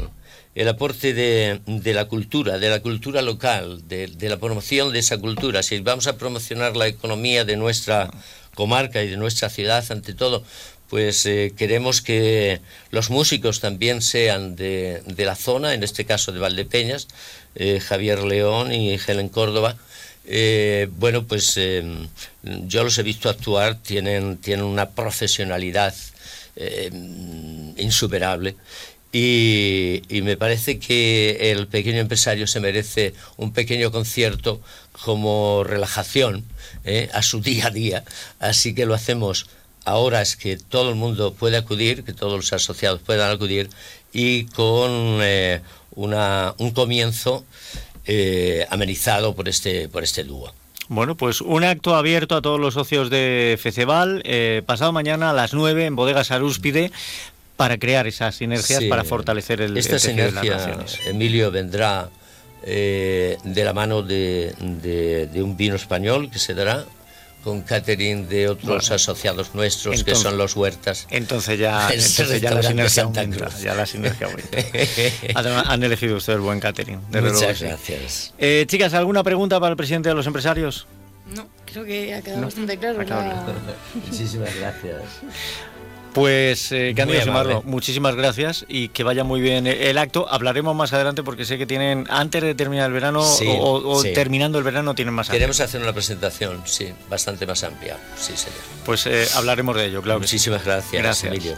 el aporte de, de la cultura, de la cultura local, de, de la promoción de esa cultura. Si vamos a promocionar la economía de nuestra comarca y de nuestra ciudad, ante todo, pues eh, queremos que los músicos también sean de, de la zona, en este caso de Valdepeñas, eh, Javier León y Helen Córdoba. Eh, bueno, pues eh, yo los he visto actuar, tienen, tienen una profesionalidad eh, insuperable. Y, y me parece que el pequeño empresario se merece un pequeño concierto como relajación ¿eh? a su día a día, así que lo hacemos a horas que todo el mundo puede acudir, que todos los asociados puedan acudir, y con eh, una, un comienzo eh, amenizado por este, por este dúo. Bueno, pues un acto abierto a todos los socios de Feceval, eh, pasado mañana a las nueve en Bodegas Arúspide, para crear esas sinergias, sí, para fortalecer el, esta el tejido de las sinergia, relaciones. Emilio, vendrá eh, de la mano de, de, de un vino español que se dará con catering de otros bueno, asociados nuestros, entonces, que son los Huertas. Entonces ya, entonces ya la sinergia aumenta, ya la sinergia aumenta. Además, han elegido ustedes buen catering. Muchas luego, gracias. Sí. Eh, chicas, ¿alguna pregunta para el presidente de los empresarios? No, creo que ha quedado no. bastante claro. La... Muchísimas gracias. Pues, eh, Cándido Simarro, muchísimas gracias y que vaya muy bien el acto. Hablaremos más adelante porque sé que tienen, antes de terminar el verano sí, o, o sí. terminando el verano, tienen más Queremos hacer una presentación, sí, bastante más amplia. Sí, señor. Pues eh, hablaremos de ello, claro. Muchísimas sí. gracias, gracias, Emilio.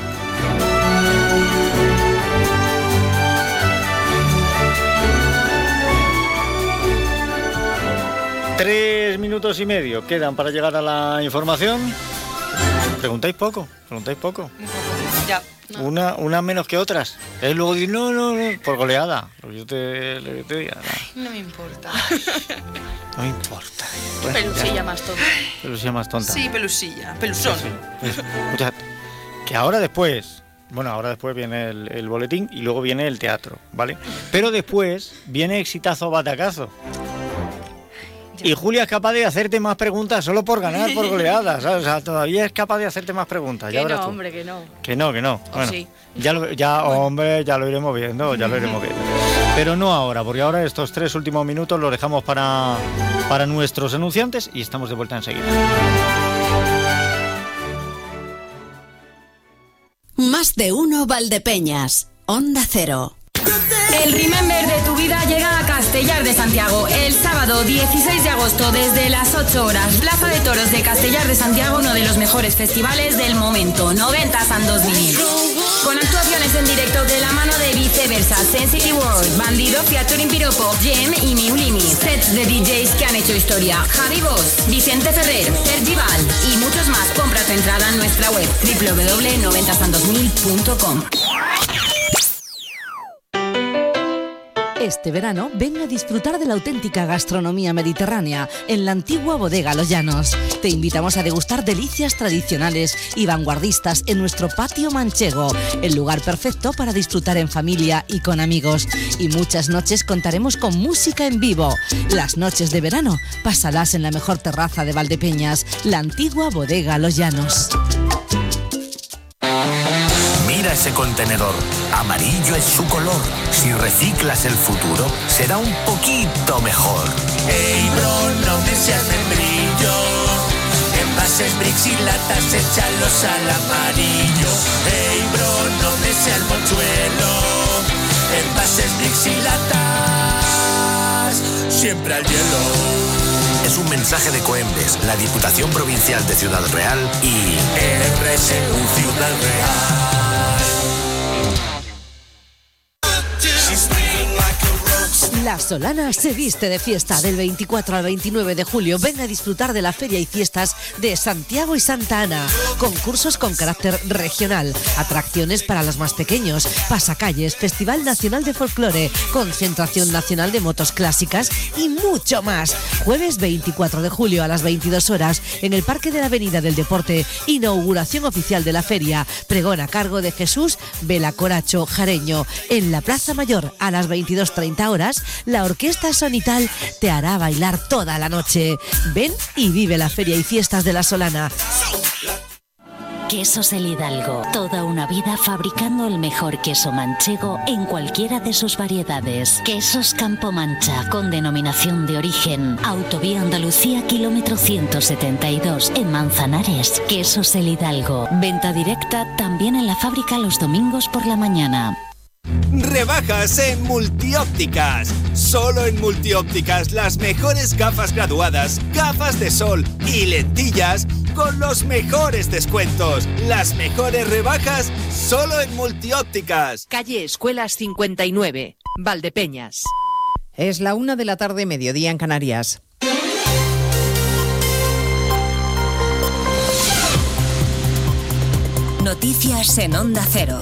Tres minutos y medio quedan para llegar a la información. Preguntáis poco, preguntáis poco. Ya. No. Una, una menos que otras. Y luego dices, no, no, no, por goleada. Lo que yo te, lo que te diga. No. no me importa. No me importa. Bueno, pelusilla ya. más tonta. Pelusilla más tonta. Sí, pelusilla, pelusón. Sí, sí. O sea, que ahora después, bueno, ahora después viene el, el boletín y luego viene el teatro, ¿vale? Pero después viene exitazo batacazo. Y Julia es capaz de hacerte más preguntas solo por ganar, por goleadas, ¿sabes? O sea, todavía es capaz de hacerte más preguntas. Que ya no, tú. hombre, que no. Que no, que no. ¿O bueno, sí? ya, lo, ya bueno. hombre, ya lo iremos viendo, ya lo iremos viendo. Pero no ahora, porque ahora estos tres últimos minutos los dejamos para, para nuestros anunciantes y estamos de vuelta enseguida. Más de uno Valdepeñas, Onda Cero. El Remember de tu vida llega a Castellar de Santiago el sábado dieciséis de agosto desde las ocho horas. Plaza de Toros de Castellar de Santiago, uno de los mejores festivales del momento, noventas and dos mil. Con actuaciones en directo de la mano de Viceversa, Sensitive World, Bandido, featuring Piropo, Jem y New Limit. Sets de D Js que han hecho historia. Javi Bosch, Vicente Ferrer, Sergi Val y muchos más. Compra tu entrada en nuestra web doble u doble u doble u punto noventas and dos mil punto com. Este verano, ven a disfrutar de la auténtica gastronomía mediterránea en la antigua bodega Los Llanos. Te invitamos a degustar delicias tradicionales y vanguardistas en nuestro patio manchego, el lugar perfecto para disfrutar en familia y con amigos. Y muchas noches contaremos con música en vivo. Las noches de verano, pásalas en la mejor terraza de Valdepeñas, la antigua bodega Los Llanos. Mira ese contenedor, amarillo es su color. Si reciclas el futuro, será un poquito mejor. Ey, bro, no me seas membrillo. Envases, bricks y latas, échalos al amarillo. Ey, bro, no me seas mochuelo. Envases, bricks y latas, siempre al hielo. Es un mensaje de Coembes, la Diputación Provincial de Ciudad Real y R S U Ciudad Real. La Solana se viste de fiesta del veinticuatro al veintinueve de julio. Ven a disfrutar de la feria y fiestas de Santiago y Santa Ana. Concursos con carácter regional, atracciones para los más pequeños, pasacalles, Festival Nacional de Folclore, Concentración Nacional de Motos Clásicas y mucho más. Jueves veinticuatro de julio a las veintidós horas en el Parque de la Avenida del Deporte. Inauguración oficial de la feria. Pregón a cargo de Jesús Vela Coracho Jareño. En la Plaza Mayor a las veintidós treinta horas, la Orquesta Sonital te hará bailar toda la noche. Ven y vive la feria y fiestas de La Solana. Quesos El Hidalgo. Toda una vida fabricando el mejor queso manchego en cualquiera de sus variedades. Quesos Campo Mancha, con denominación de origen. Autovía Andalucía, kilómetro ciento setenta y dos, en Manzanares. Quesos El Hidalgo. Venta directa también en la fábrica los domingos por la mañana. Rebajas en Multiópticas. Solo en Multiópticas las mejores gafas graduadas, gafas de sol y lentillas con los mejores descuentos. Las mejores rebajas solo en Multiópticas. Calle Escuelas cincuenta y nueve, Valdepeñas. Es la una de la tarde, mediodía en Canarias. Noticias en Onda Cero.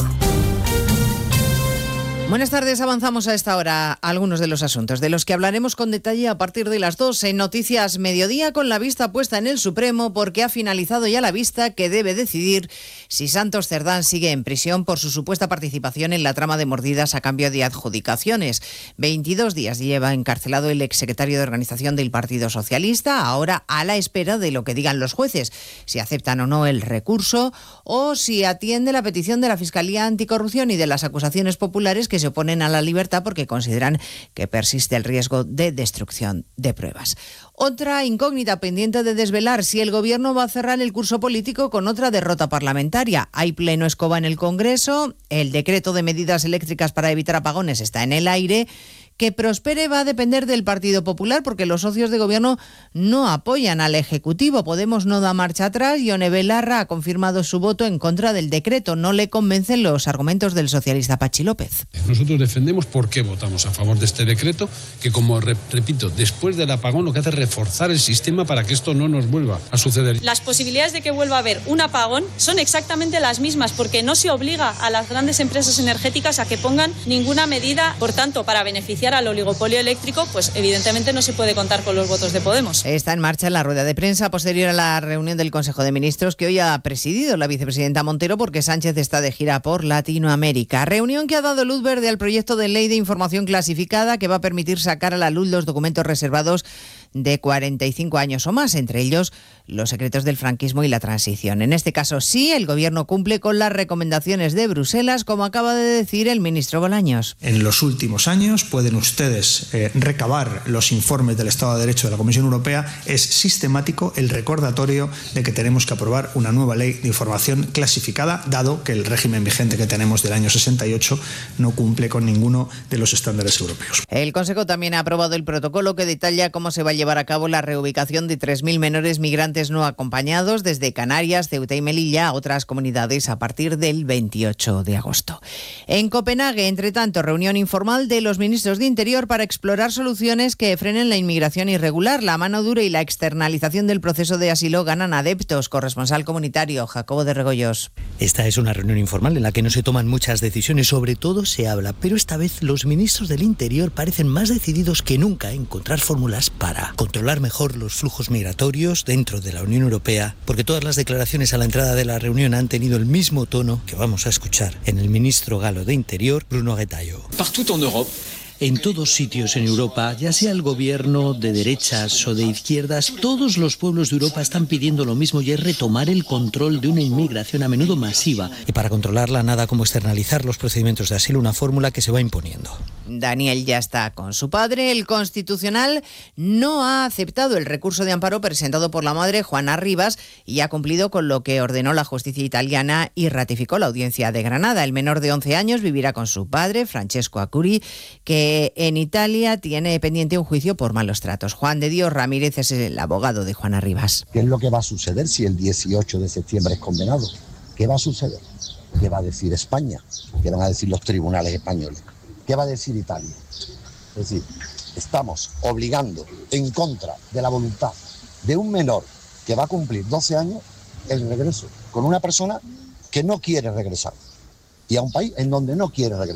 Buenas tardes, avanzamos a esta hora algunos de los asuntos de los que hablaremos con detalle a partir de las dos en Noticias Mediodía, con la vista puesta en el Supremo porque ha finalizado ya la vista que debe decidir si Santos Cerdán sigue en prisión por su supuesta participación en la trama de mordidas a cambio de adjudicaciones. veintidós días lleva encarcelado el exsecretario de Organización del Partido Socialista, ahora a la espera de lo que digan los jueces, si aceptan o no el recurso o si atiende la petición de la Fiscalía Anticorrupción y de las acusaciones populares que se oponen a la libertad porque consideran que persiste el riesgo de destrucción de pruebas. Otra incógnita pendiente de desvelar: si el Gobierno va a cerrar el curso político con otra derrota parlamentaria. Hay pleno escoba en el Congreso, el decreto de medidas eléctricas para evitar apagones está en el aire. Que prospere va a depender del Partido Popular porque los socios de gobierno no apoyan al Ejecutivo. Podemos no da marcha atrás. Ione Belarra ha confirmado su voto en contra del decreto. No le convencen los argumentos del socialista Pachi López. Nosotros defendemos por qué votamos a favor de este decreto, que, como repito, después del apagón lo que hace es reforzar el sistema para que esto no nos vuelva a suceder. Las posibilidades de que vuelva a haber un apagón son exactamente las mismas porque no se obliga a las grandes empresas energéticas a que pongan ninguna medida. Por tanto, para beneficiar al oligopolio eléctrico, pues evidentemente no se puede contar con los votos de Podemos. Está en marcha la rueda de prensa posterior a la reunión del Consejo de Ministros que hoy ha presidido la vicepresidenta Montero porque Sánchez está de gira por Latinoamérica. Reunión que ha dado luz verde al proyecto de ley de información clasificada que va a permitir sacar a la luz los documentos reservados de cuarenta y cinco años o más, entre ellos los secretos del franquismo y la transición. En este caso sí, el Gobierno cumple con las recomendaciones de Bruselas, como acaba de decir el ministro Bolaños. En los últimos años pueden ustedes eh, recabar los informes del Estado de Derecho de la Comisión Europea. Es sistemático el recordatorio de que tenemos que aprobar una nueva ley de información clasificada, dado que el régimen vigente que tenemos del año sesenta y ocho no cumple con ninguno de los estándares europeos. El Consejo también ha aprobado el protocolo que detalla cómo se va a llevar a cabo la reubicación de tres mil menores migrantes no acompañados desde Canarias, Ceuta y Melilla a otras comunidades a partir del veintiocho de agosto. En Copenhague, entre tanto, reunión informal de los ministros de Interior para explorar soluciones que frenen la inmigración irregular. La mano dura y la externalización del proceso de asilo ganan adeptos. Corresponsal comunitario Jacobo de Regoyos. Esta es una reunión informal en la que no se toman muchas decisiones, sobre todo se habla, pero esta vez los ministros del Interior parecen más decididos que nunca a encontrar fórmulas para controlar mejor los flujos migratorios dentro de la Unión Europea, porque todas las declaraciones a la entrada de la reunión han tenido el mismo tono que vamos a escuchar en el ministro galo de Interior, Bruno Retailleau. Partout en Europe. En todos sitios en Europa, ya sea el gobierno de derechas o de izquierdas, todos los pueblos de Europa están pidiendo lo mismo y es retomar el control de una inmigración a menudo masiva. Y para controlarla, nada como externalizar los procedimientos de asilo, una fórmula que se va imponiendo. Daniel ya está con su padre. El Constitucional no ha aceptado el recurso de amparo presentado por la madre Juana Rivas y ha cumplido con lo que ordenó la justicia italiana y ratificó la audiencia de Granada. El menor de once años vivirá con su padre, Francesco Acuri, que en Italia tiene pendiente un juicio por malos tratos. Juan de Dios Ramírez es el abogado de Juana Rivas. ¿Qué es lo que va a suceder si el dieciocho de septiembre es condenado? ¿Qué va a suceder? ¿Qué va a decir España? ¿Qué van a decir los tribunales españoles? ¿Qué va a decir Italia? Es decir, estamos obligando en contra de la voluntad de un menor que va a cumplir doce años el regreso con una persona que no quiere regresar y a un país en donde no quiere regresar.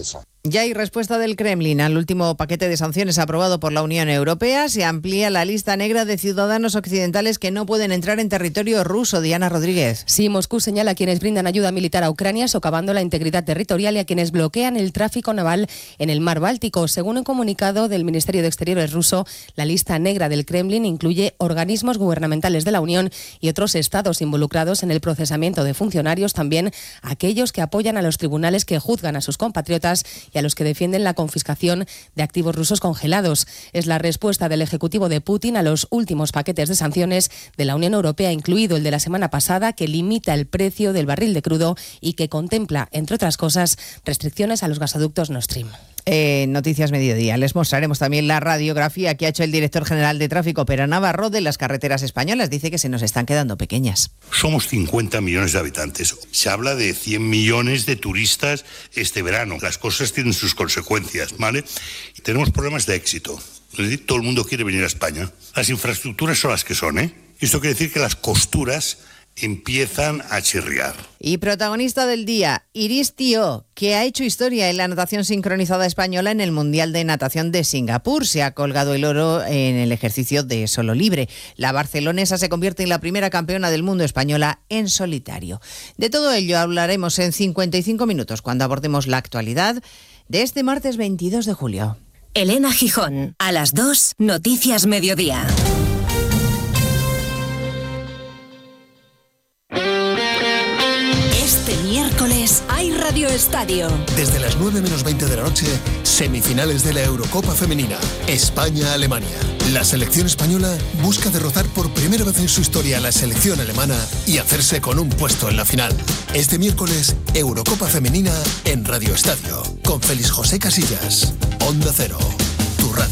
Ya hay respuesta del Kremlin al último paquete de sanciones aprobado por la Unión Europea. Se amplía la lista negra de ciudadanos occidentales que no pueden entrar en territorio ruso. Diana Rodríguez. Sí, Moscú señala a quienes brindan ayuda militar a Ucrania, socavando la integridad territorial, y a quienes bloquean el tráfico naval en el mar Báltico. Según un comunicado del Ministerio de Exteriores ruso, la lista negra del Kremlin incluye organismos gubernamentales de la Unión y otros estados involucrados en el procesamiento de funcionarios, también aquellos que apoyan a los tribunales que juzgan a sus compatriotas y a los que defienden la confiscación de activos rusos congelados. Es la respuesta del Ejecutivo de Putin a los últimos paquetes de sanciones de la Unión Europea, incluido el de la semana pasada, que limita el precio del barril de crudo y que contempla, entre otras cosas, restricciones a los gasoductos Nord Stream. Eh, Noticias Mediodía. Les mostraremos también la radiografía que ha hecho el director general de tráfico, Pere Navarro, de las carreteras españolas. Dice que se nos están quedando pequeñas. Somos cincuenta millones de habitantes. Se habla de cien millones de turistas este verano. Las cosas tienen sus consecuencias, ¿vale? Y tenemos problemas de éxito. Es decir, todo el mundo quiere venir a España. Las infraestructuras son las que son, ¿eh? Esto quiere decir que las costuras empiezan a chirriar. Y protagonista del día, Iris Tío, que ha hecho historia en la natación sincronizada española en el Mundial de Natación de Singapur. Se ha colgado el oro en el ejercicio de solo libre. La barcelonesa se convierte en la primera campeona del mundo española en solitario. De todo ello hablaremos en cincuenta y cinco minutos, cuando abordemos la actualidad de este martes veintidós de julio. Elena Gijón, a las dos, Noticias Mediodía. Miércoles hay Radio Estadio. Desde las nueve menos veinte de la noche, semifinales de la Eurocopa Femenina. España-Alemania. La selección española busca derrotar por primera vez en su historia a la selección alemana y hacerse con un puesto en la final. Este miércoles, Eurocopa Femenina en Radio Estadio. Con Félix José Casillas. Onda Cero. Tu radio.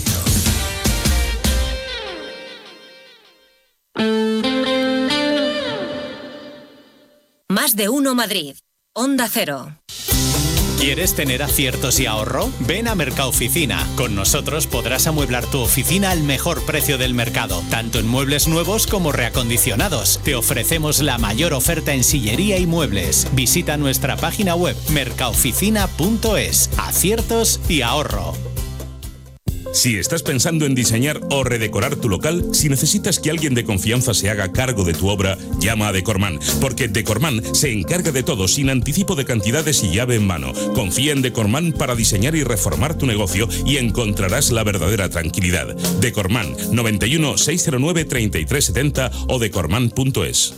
Más de uno Madrid. Onda Cero. ¿Quieres tener aciertos y ahorro? Ven a Mercaoficina. Con nosotros podrás amueblar tu oficina al mejor precio del mercado, tanto en muebles nuevos como reacondicionados. Te ofrecemos la mayor oferta en sillería y muebles. Visita nuestra página web mercaoficina punto es. Aciertos y ahorro. Si estás pensando en diseñar o redecorar tu local, si necesitas que alguien de confianza se haga cargo de tu obra, llama a Decorman, porque Decorman se encarga de todo sin anticipo de cantidades y llave en mano. Confía en Decorman para diseñar y reformar tu negocio y encontrarás la verdadera tranquilidad. Decorman, noventa y uno, seiscientos nueve, treinta y tres setenta o decorman punto es.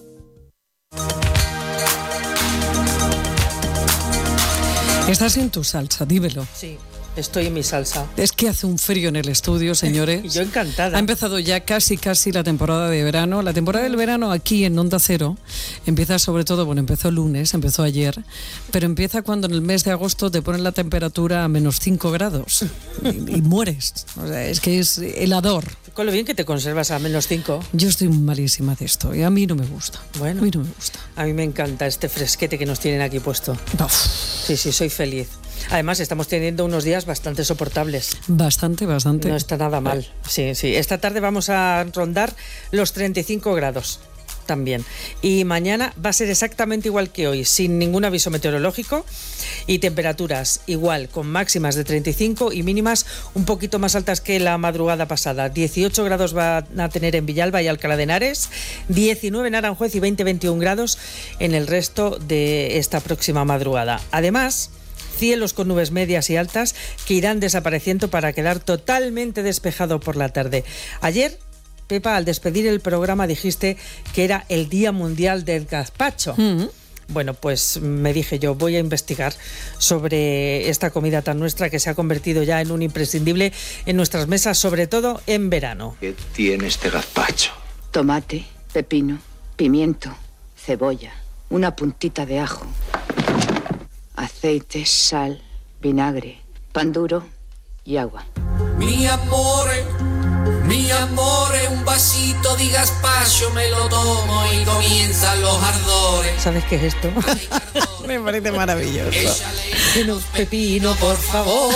Estás en tu salsa, dímelo. Sí. Estoy en mi salsa. Es que hace un frío en el estudio, señores. Yo encantada. Ha empezado ya casi casi la temporada de verano. La temporada del verano aquí en Onda Cero empieza sobre todo, bueno, empezó el lunes, empezó ayer, pero empieza cuando en el mes de agosto te ponen la temperatura a menos cinco grados y, y mueres. O sea, es que es helador. Con lo bien que te conservas a menos cinco. Yo estoy malísima de esto y a mí no me gusta. Bueno, a mí no me gusta. A mí me encanta este fresquete que nos tienen aquí puesto. Uf. Sí, sí, soy feliz. Además, estamos teniendo unos días bastante soportables. Bastante, bastante. No está nada mal. Sí, sí. Esta tarde vamos a rondar los treinta y cinco grados también. Y mañana va a ser exactamente igual que hoy, sin ningún aviso meteorológico. Y temperaturas igual, con máximas de treinta y cinco y mínimas un poquito más altas que la madrugada pasada. dieciocho grados van a tener en Villalba y Alcalá de Henares, diecinueve en Aranjuez y veinte a veintiún grados en el resto de esta próxima madrugada. Además, cielos con nubes medias y altas que irán desapareciendo para quedar totalmente despejado por la tarde. Ayer, Pepa, al despedir el programa dijiste que era el Día Mundial del Gazpacho. Mm-hmm. Bueno, pues me dije yo, voy a investigar sobre esta comida tan nuestra que se ha convertido ya en un imprescindible en nuestras mesas, sobre todo en verano. ¿Qué tiene este gazpacho? Tomate, pepino, pimiento, cebolla, una puntita de ajo, aceite, sal, vinagre, pan duro y agua. Mi amore, mi amore, un vasito de gazpacho me lo tomo y comienzan los ardores. ¿Sabes qué es esto? Me parece maravilloso. Menos pepino, por favor.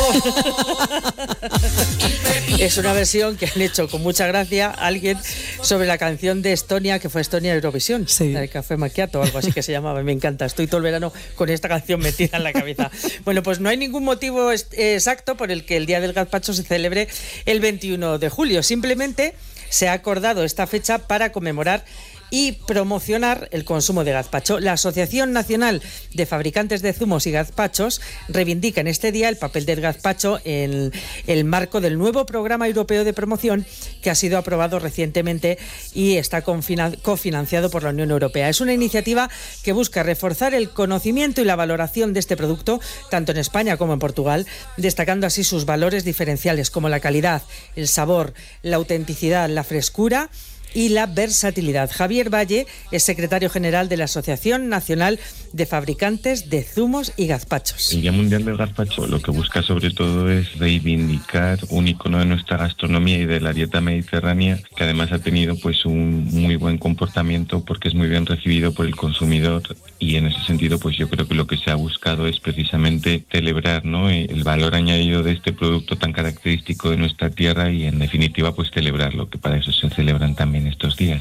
Es una versión que han hecho con mucha gracia alguien sobre la canción de Estonia, que fue Estonia Eurovisión, sí. La de Café Macchiato o algo así que se llamaba. Me encanta, estoy todo el verano con esta canción metida en la cabeza. Bueno, pues no hay ningún motivo exacto por el que el Día del Gazpacho se celebre el veintiuno de julio. Simplemente se ha acordado esta fecha para conmemorar y promocionar el consumo de gazpacho. La Asociación Nacional de Fabricantes de Zumos y Gazpachos reivindica en este día el papel del gazpacho en el marco del nuevo programa europeo de promoción que ha sido aprobado recientemente y está cofinanciado por la Unión Europea. Es una iniciativa que busca reforzar el conocimiento y la valoración de este producto, tanto en España como en Portugal, destacando así sus valores diferenciales como la calidad, el sabor, la autenticidad, la frescura y la versatilidad. Javier Valle es secretario general de la Asociación Nacional de Fabricantes de Zumos y Gazpachos. El Día Mundial del Gazpacho lo que busca sobre todo es reivindicar un icono de nuestra gastronomía y de la dieta mediterránea, que además ha tenido pues un muy buen comportamiento porque es muy bien recibido por el consumidor, y en ese sentido pues yo creo que lo que se ha buscado es precisamente celebrar, ¿no?, el valor añadido de este producto tan característico de nuestra tierra y en definitiva pues celebrarlo, que para eso se celebran también estos días.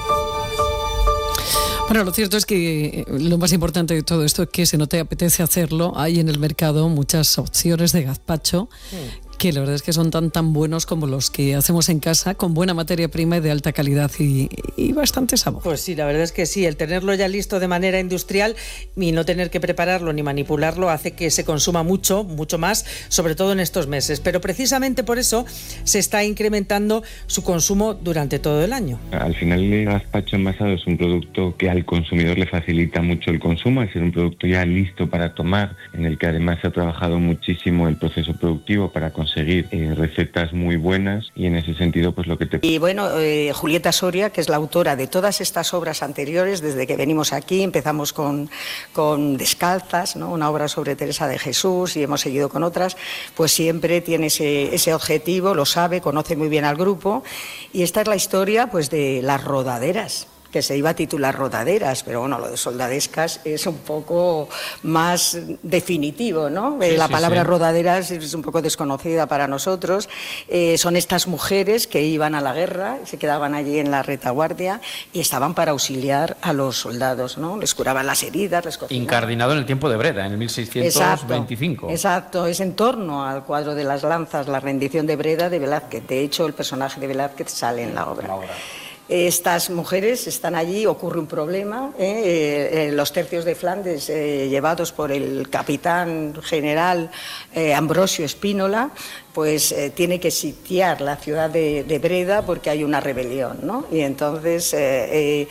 Bueno, lo cierto es que lo más importante de todo esto es que, si no te apetece hacerlo, hay en el mercado muchas opciones de gazpacho mm. que la verdad es que son tan tan buenos como los que hacemos en casa, con buena materia prima y de alta calidad y, y bastante sabor. Pues sí, la verdad es que sí, el tenerlo ya listo de manera industrial y no tener que prepararlo ni manipularlo hace que se consuma mucho, mucho más, sobre todo en estos meses. Pero precisamente por eso se está incrementando su consumo durante todo el año. Al final el gazpacho envasado es un producto que al consumidor le facilita mucho el consumo, es un producto ya listo para tomar, en el que además se ha trabajado muchísimo el proceso productivo para conseguir seguir eh, recetas muy buenas, y en ese sentido pues lo que te... Y bueno, eh, Julieta Soria, que es la autora de todas estas obras anteriores, desde que venimos aquí, empezamos con, con Descalzas, ¿no?, una obra sobre Teresa de Jesús, y hemos seguido con otras, pues siempre tiene ese, ese objetivo, lo sabe, conoce muy bien al grupo, y esta es la historia pues de las rodaderas, que se iba a titular Rodaderas, pero bueno, lo de soldadescas es un poco más definitivo, ¿no? Sí, la sí, palabra sí. rodaderas es un poco desconocida para nosotros. Eh, son estas mujeres que iban a la guerra, se quedaban allí en la retaguardia y estaban para auxiliar a los soldados, ¿no? Les curaban las heridas, les cocinaban. Incardinado en el tiempo de Breda, en el mil seiscientos veinticinco. Exacto, exacto, es en torno al cuadro de las lanzas, la rendición de Breda de Velázquez. De hecho, el personaje de Velázquez sale en la obra. La obra. Estas mujeres están allí, ocurre un problema, ¿eh? Eh, los tercios de Flandes, eh, llevados por el capitán general eh, Ambrosio Espínola, pues eh, tiene que sitiar la ciudad de, de Breda porque hay una rebelión, ¿no? Y entonces eh, eh,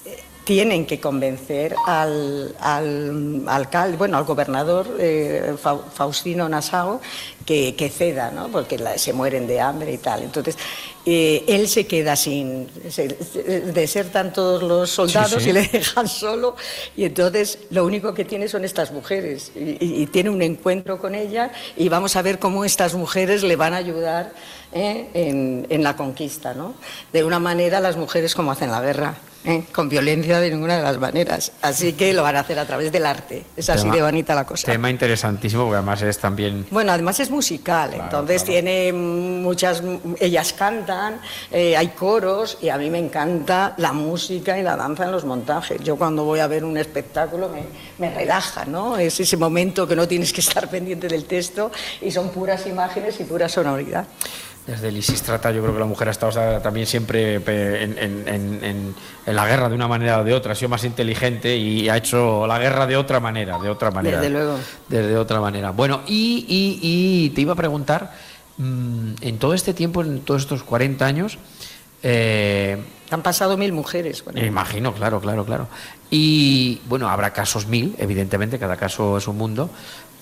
tienen que convencer al, al alcalde, bueno, al gobernador eh, Faustino Nassau que, que ceda, ¿no?, porque la, se mueren de hambre y tal. Entonces eh, él se queda sin, se, desertan todos los soldados, sí, sí. y le dejan solo, y entonces lo único que tiene son estas mujeres y, y, y tiene un encuentro con ellas, y vamos a ver cómo estas mujeres le van a ayudar eh, en, en la conquista, ¿no? De una manera, las mujeres como hacen la guerra. ¿Eh? Con violencia de ninguna de las maneras, así que lo van a hacer a través del arte, es así tema, de bonita la cosa. Tema interesantísimo, porque además es también... Bueno, además es musical, claro, entonces claro. tiene muchas, ellas cantan, eh, hay coros, y a mí me encanta la música y la danza en los montajes. Yo cuando voy a ver un espectáculo me, me relaja, ¿no? Es ese momento que no tienes que estar pendiente del texto y son puras imágenes y pura sonoridad. Desde Lisistrata yo creo que la mujer ha estado también siempre en, en, en, en la guerra de una manera o de otra, ha sido más inteligente y ha hecho la guerra de otra manera, de otra manera. Desde luego. Desde otra manera. Bueno, y, y, y te iba a preguntar, en todo este tiempo, en todos estos cuarenta años... Eh, Han pasado mil mujeres. Me imagino, claro, claro, claro. Y bueno, habrá casos mil, evidentemente, cada caso es un mundo,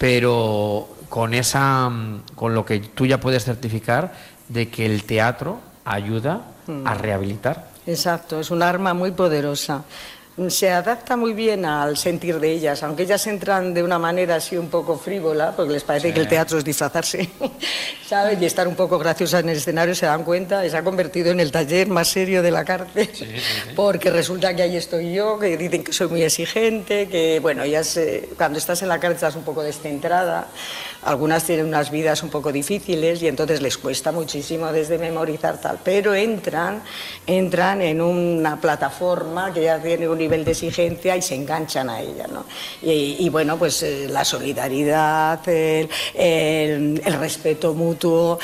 pero con esa, con lo que tú ya puedes certificar de que el teatro ayuda a rehabilitar. Exacto, es un arma muy poderosa. se adapta muy bien al sentir de ellas, aunque ellas entran de una manera así un poco frívola, porque les parece sí. que el teatro es disfrazarse, ¿sabes? Y estar un poco graciosas en el escenario, se dan cuenta, y se ha convertido en el taller más serio de la cárcel, sí, sí, sí. porque resulta que ahí estoy yo, que dicen que soy muy exigente, que bueno, ellas eh, cuando estás en la cárcel estás un poco descentrada, algunas tienen unas vidas un poco difíciles y entonces les cuesta muchísimo desde memorizar tal, pero entran, entran en una plataforma que ya tiene un nivel de exigencia y se enganchan a ella, ¿no? Y, y bueno, pues eh, la solidaridad, el, el, el respeto mutuo,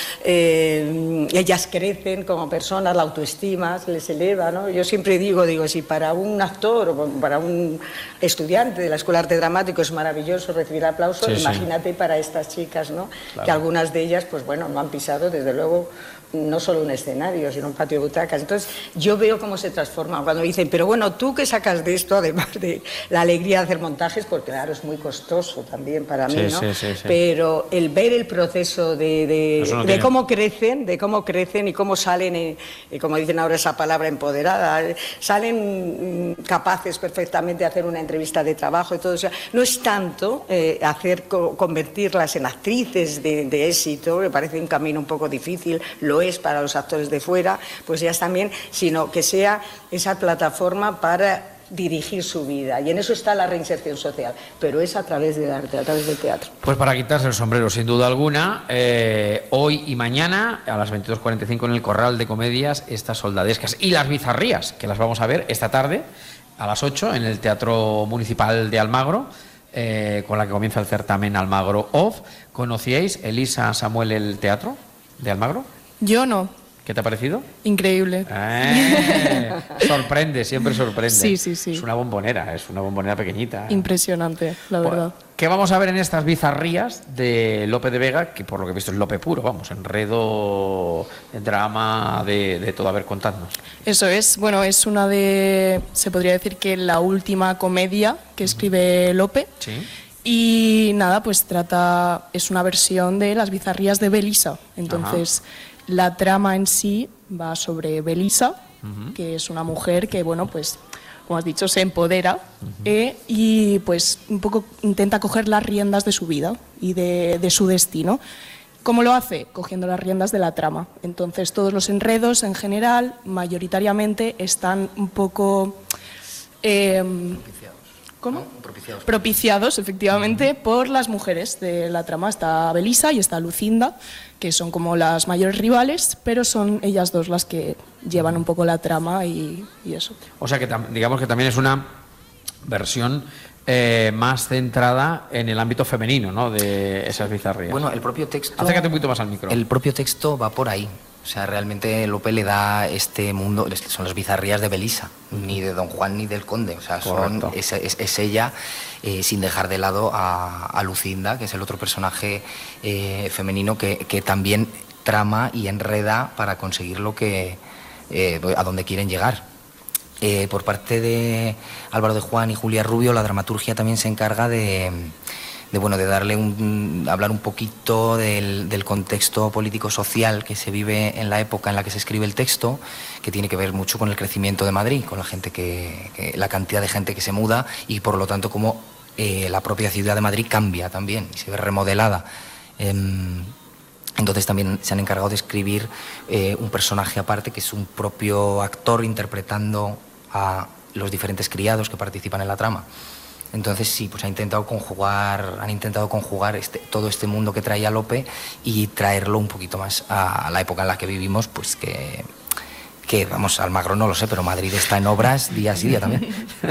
eh, ellas crecen como personas, la autoestima se les eleva, ¿no? Yo siempre digo, digo, si para un actor o para un estudiante de la Escuela de Arte Dramático es maravilloso recibir aplausos, sí, imagínate sí. para estas chicas, ¿no? Claro. Que algunas de ellas, pues bueno, no han pisado desde luego no solo un escenario, sino un patio de butacas. Entonces yo veo cómo se transforma cuando dicen, pero bueno, ¿tú qué sacas de esto? Además de la alegría de hacer montajes, porque claro, es muy costoso también para mí, sí, ¿no? Sí, sí, sí. Pero el ver el proceso de, de, no de tiene... cómo crecen, de cómo crecen y cómo salen, y, y como dicen ahora esa palabra empoderada, salen capaces perfectamente de hacer una entrevista de trabajo y todo eso. No es tanto eh, hacer convertirlas en actrices de, de éxito, me parece un camino un poco difícil, lo es para los actores de fuera, pues ya también, sino que sea esa plataforma para dirigir su vida, y en eso está la reinserción social, pero es a través del arte, a través del teatro. Pues para quitarse el sombrero, sin duda alguna, eh, hoy y mañana a las veintidós cuarenta y cinco en el Corral de Comedias, estas soldadescas y las bizarrías, que las vamos a ver esta tarde a las ocho en el Teatro Municipal de Almagro, eh, con la que comienza el certamen Almagro Off. ¿Conocíais, Elisa, Samuel, el teatro de Almagro? Yo no. ¿Qué te ha parecido? Increíble. Eh, sorprende, siempre sorprende. Sí, sí, sí. Es una bombonera, es una bombonera pequeñita. Impresionante, la verdad. ¿Qué vamos a ver en estas bizarrías de Lope de Vega? Que por lo que he visto es Lope puro, vamos, enredo, drama, de, de todo. A ver, contadnos. Eso es, bueno, es una de, se podría decir que la última comedia que escribe Lope. Sí. Y nada, pues trata, es una versión de las bizarrías de Belisa. Entonces, ajá, la trama en sí va sobre Belisa, uh-huh, que es una mujer que, bueno, pues, como has dicho, se empodera, uh-huh, eh, y pues un poco intenta coger las riendas de su vida y de, de su destino. ¿Cómo lo hace? Cogiendo las riendas de la trama. Entonces, todos los enredos en general, mayoritariamente, están un poco... Eh, ¿Cómo? ¿No? Propiciados. Propiciados, efectivamente, uh-huh, por las mujeres de la trama. Está Belisa y está Lucinda, que son como las mayores rivales, pero son ellas dos las que llevan un poco la trama y, y eso. O sea que digamos que también es una versión eh, más centrada en el ámbito femenino, ¿no?, de esas bizarrías. Bueno, el propio texto... Acércate un poquito más al micro. El propio texto va por ahí. O sea, realmente Lope le da este mundo, son las bizarrías de Belisa, ni de Don Juan ni del Conde. O sea, son, es, es, es ella, eh, sin dejar de lado a, a Lucinda, que es el otro personaje eh, femenino que, que también trama y enreda para conseguir lo que, eh, a donde quieren llegar. Eh, por parte de Álvaro de Juan y Julia Rubio, la dramaturgia también se encarga de... de, bueno, de darle un, hablar un poquito del, del contexto político-social que se vive en la época en la que se escribe el texto, que tiene que ver mucho con el crecimiento de Madrid, con la gente que, que la cantidad de gente que se muda y por lo tanto cómo eh, la propia ciudad de Madrid cambia también y se ve remodelada. Eh, entonces también se han encargado de escribir eh, un personaje aparte que es un propio actor interpretando a los diferentes criados que participan en la trama. Entonces sí, pues ha intentado conjugar, han intentado conjugar este, todo este mundo que traía Lope y traerlo un poquito más a, a la época en la que vivimos, pues que, que vamos, Almagro no lo sé, pero Madrid está en obras día sí día también.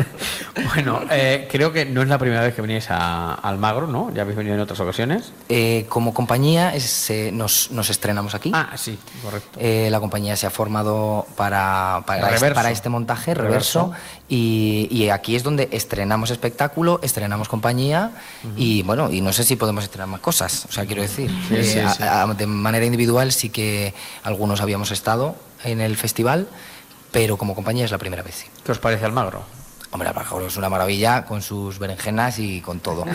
Bueno, eh, creo que no es la primera vez que venís a Almagro, ¿no? ¿Ya habéis venido en otras ocasiones? Eh, como compañía es, eh, nos, nos estrenamos aquí. Ah, sí, correcto. Eh, la compañía se ha formado para, para, este, para este montaje, Reverso, Reverso. Y, y aquí es donde estrenamos espectáculo, estrenamos compañía, uh-huh, y bueno, y no sé si podemos estrenar más cosas, o sea, quiero decir, sí, eh, sí, sí. A, a, de manera individual sí que algunos habíamos estado en el festival, pero como compañía es la primera vez. Sí. ¿Qué os parece Almagro? Hombre, Almagro es una maravilla con sus berenjenas y con todo.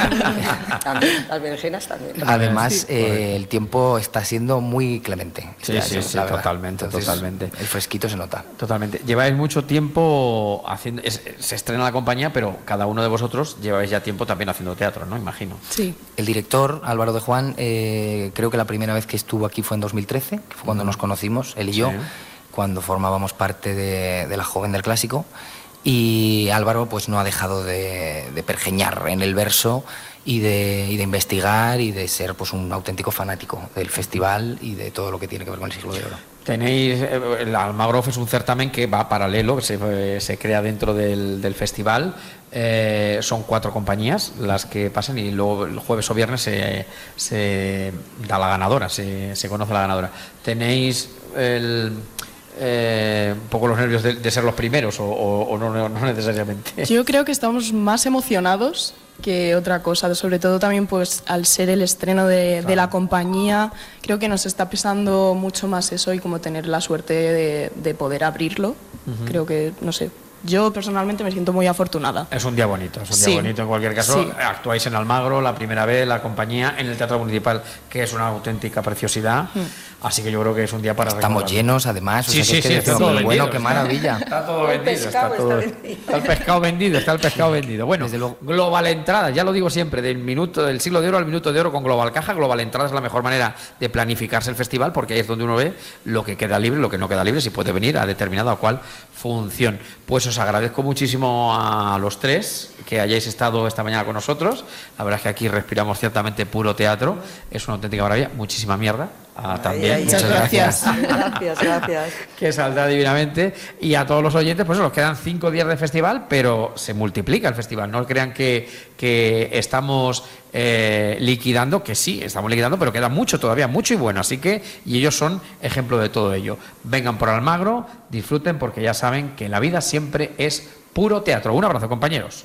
También, las berenjenas también. Además, Sí. eh, el tiempo está siendo muy clemente. Sí, este sí, año, sí, la verdad. totalmente, Entonces, totalmente. El fresquito se nota. Totalmente. Lleváis mucho tiempo haciendo... es- se estrena la compañía, pero cada uno de vosotros lleváis ya tiempo también haciendo teatro, ¿no? Imagino. Sí. El director, Álvaro de Juan, eh, creo que la primera vez que estuvo aquí fue en dos mil trece, que fue cuando nos conocimos, él y yo, Sí. cuando formábamos parte de, de la Joven del Clásico. Y Álvaro pues no ha dejado de, de pergeñar en el verso y de, y de investigar y de ser pues un auténtico fanático del festival y de todo lo que tiene que ver con el Siglo de Oro. Tenéis, eh, el Almagro es un certamen que va paralelo, que se, eh, se crea dentro del, del festival. Eh, son cuatro compañías las que pasan y luego el jueves o viernes se, se da la ganadora, se, se conoce la ganadora. Tenéis el... Eh, un poco los nervios de, de ser los primeros o, o, o no, no necesariamente. Yo creo que estamos más emocionados que otra cosa, sobre todo también pues al ser el estreno de, de la compañía, creo que nos está pesando mucho más eso y como tener la suerte de, de poder abrirlo. Ujú. Creo que, no sé, yo personalmente me siento muy afortunada. Es un día bonito, es un día Sí. bonito en cualquier caso. Sí. Actuáis en Almagro la primera vez, la compañía en el Teatro Municipal, que es una auténtica preciosidad. Así que yo creo que es un día para Estamos recordarlo. llenos, además. O Sí, sea, que sí, es que sí, decir, está todo bueno, vendido, qué está- maravilla. Está todo El vendido, está pescado todo. está vendido. Está el pescado vendido, está el pescado vendido. Bueno, Global Entrada, ya lo digo siempre, del minuto del siglo de oro al minuto de oro con Global Caja. Global Entrada es la mejor manera de planificarse el festival, porque ahí es donde uno ve lo que queda libre, lo que no queda libre, si puede venir a determinada o cual función. Pues os agradezco muchísimo a los tres que hayáis estado esta mañana con nosotros. La verdad es que aquí respiramos ciertamente puro teatro. Es una auténtica maravilla. Muchísima mierda. Ah, también. ay, Muchas ay, gracias. Gracias, gracias. Que saldrá divinamente. Y a todos los oyentes, pues nos quedan cinco días de festival, pero se multiplica el festival. No crean que, que estamos eh, liquidando, que sí, estamos liquidando, pero queda mucho todavía, mucho y bueno. Así que, y ellos son ejemplo de todo ello. Vengan por Almagro, disfruten, porque ya saben que la vida siempre es puro teatro. Un abrazo, compañeros.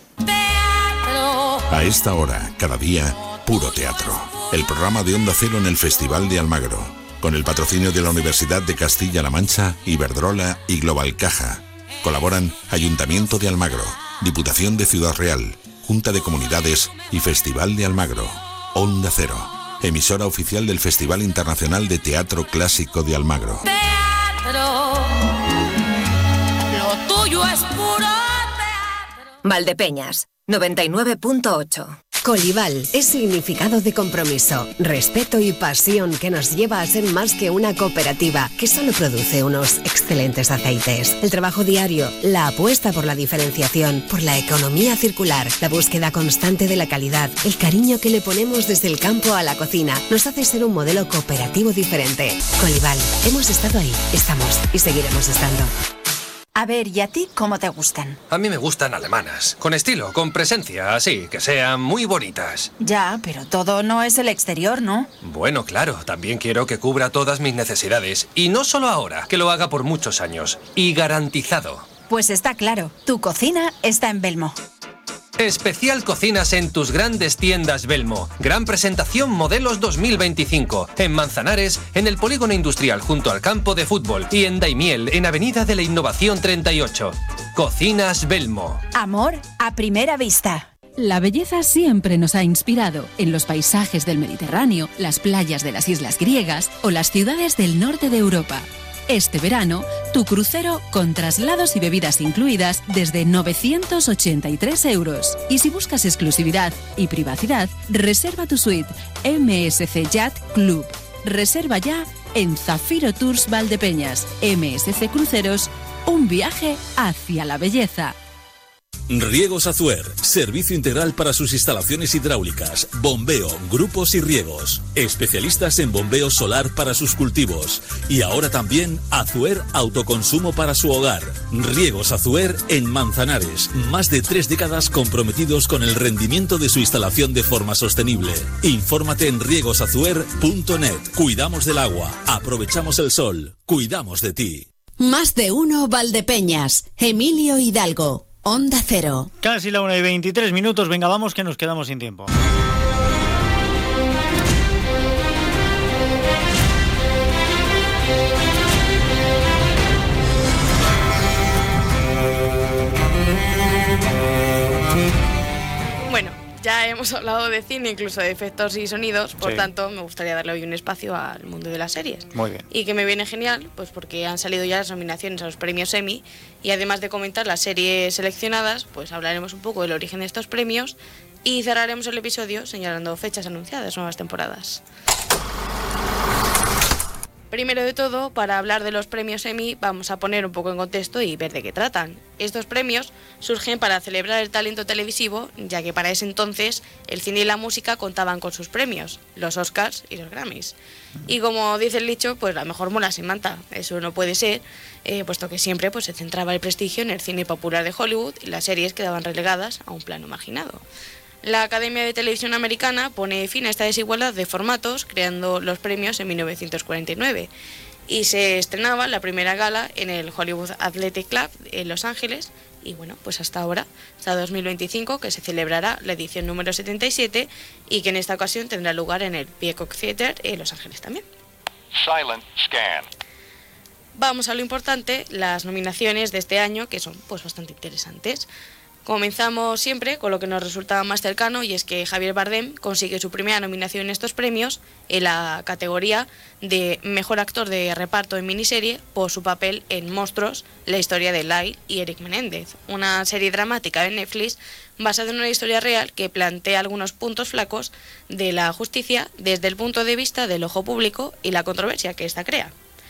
A esta hora, cada día, puro teatro. El programa de Onda Cero en el Festival de Almagro, con el patrocinio de la Universidad de Castilla-La Mancha, Iberdrola y Global Caja. Colaboran Ayuntamiento de Almagro, Diputación de Ciudad Real, Junta de Comunidades y Festival de Almagro. Onda Cero, emisora oficial del Festival Internacional de Teatro Clásico de Almagro. Teatro, lo tuyo es puro. Valdepeñas, noventa y nueve punto ocho. Colival es significado de compromiso, respeto y pasión que nos lleva a ser más que una cooperativa que solo produce unos excelentes aceites. El trabajo diario, la apuesta por la diferenciación, por la economía circular, la búsqueda constante de la calidad, el cariño que le ponemos desde el campo a la cocina, nos hace ser un modelo cooperativo diferente. Colival, hemos estado ahí, estamos y seguiremos estando. A ver, ¿y a ti cómo te gustan? A mí me gustan alemanas, con estilo, con presencia, así, que sean muy bonitas. Ya, pero todo no es el exterior, ¿no? Bueno, claro, también quiero que cubra todas mis necesidades. Y no solo ahora, que lo haga por muchos años. Y garantizado. Pues está claro, tu cocina está en Belmo. Especial Cocinas en tus grandes tiendas Belmo. Gran presentación Modelos dos mil veinticinco. En Manzanares, en el Polígono Industrial junto al campo de fútbol. Y en Daimiel, en Avenida de la Innovación treinta y ocho. Cocinas Belmo. Amor a primera vista. La belleza siempre nos ha inspirado en los paisajes del Mediterráneo, las playas de las islas griegas o las ciudades del norte de Europa. Este verano, tu crucero con traslados y bebidas incluidas desde novecientos ochenta y tres euros. Y si buscas exclusividad y privacidad, reserva tu suite M S C Yacht Club. Reserva ya en Zafiro Tours Valdepeñas. M S C Cruceros, un viaje hacia la belleza. Riegos Azuer, servicio integral para sus instalaciones hidráulicas, bombeo, grupos y riegos. Especialistas en bombeo solar para sus cultivos. Y ahora también Azuer Autoconsumo para su hogar. Riegos Azuer en Manzanares. Más de tres décadas comprometidos con el rendimiento de su instalación de forma sostenible. Infórmate en riegos azuer punto net. Cuidamos del agua, aprovechamos el sol, cuidamos de ti. Más de uno Valdepeñas, Emilio Hidalgo. Onda Cero. Casi la una y veintitrés minutos. Venga, vamos que nos quedamos sin tiempo. ya hemos hablado de cine, incluso de efectos y sonidos, por Sí. tanto me gustaría darle hoy un espacio al mundo de las series. Muy bien. Y que me viene genial, pues porque han salido ya las nominaciones a los premios Emmy, y además de comentar las series seleccionadas, pues hablaremos un poco del origen de estos premios y cerraremos el episodio señalando fechas anunciadas, nuevas temporadas. Primero de todo, para hablar de los premios Emmy, vamos a poner un poco en contexto y ver de qué tratan. Estos premios surgen para celebrar el talento televisivo, ya que para ese entonces el cine y la música contaban con sus premios, los Oscars y los Grammys. Y como dice el dicho, pues la mejor mola sin manta. Eso no puede ser, eh, puesto que siempre pues, se centraba el prestigio en el cine popular de Hollywood y las series quedaban relegadas a un plano marginado. La Academia de Televisión Americana pone fin a esta desigualdad de formatos creando los premios en mil novecientos cuarenta y nueve y se estrenaba la primera gala en el Hollywood Athletic Club en Los Ángeles y bueno, pues hasta ahora, hasta dos mil veinticinco, que se celebrará la edición número setenta y siete y que en esta ocasión tendrá lugar en el Peacock Theatre en Los Ángeles también. Silent scan. Vamos a lo importante, las nominaciones de este año, que son pues bastante interesantes. Comenzamos siempre con lo que nos resulta más cercano y es que Javier Bardem consigue su primera nominación en estos premios en la categoría de Mejor Actor de Reparto en Miniserie por su papel en Monstruos, la historia de Lyle y Eric Menéndez, una serie dramática de Netflix basada en una historia real que plantea algunos puntos flacos de la justicia desde el punto de vista del ojo público y la controversia que ésta crea.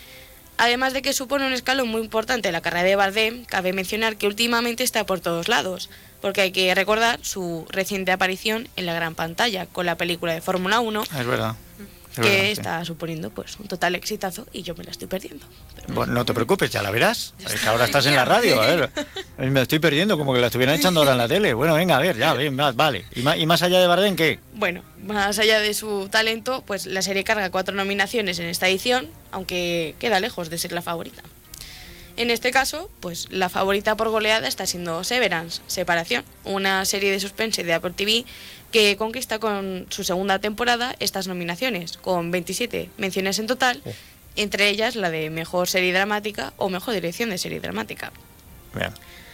Además de que supone un escalón muy importante en la carrera de Bardem, cabe mencionar que últimamente está por todos lados, porque hay que recordar su reciente aparición en la gran pantalla con la película de Fórmula uno, Es verdad. Es que verdad, sí. está suponiendo pues un total exitazo y yo me la estoy perdiendo. Bueno, no te preocupes, ya la verás. Es que ahora estás en la radio, a ver. Me la estoy perdiendo, como que la estuvieran echando ahora en la tele. Bueno, venga, a ver, ya, bien, más, vale. ¿Y más, y más allá de Bardem qué? Bueno, más allá de su talento, pues la serie carga cuatro nominaciones en esta edición, aunque queda lejos de ser la favorita. En este caso, pues la favorita por goleada está siendo Severance, Separación, una serie de suspense de Apple T V que conquista con su segunda temporada estas nominaciones, con veintisiete menciones en total, entre ellas la de Mejor Serie Dramática o Mejor Dirección de Serie Dramática. Bien.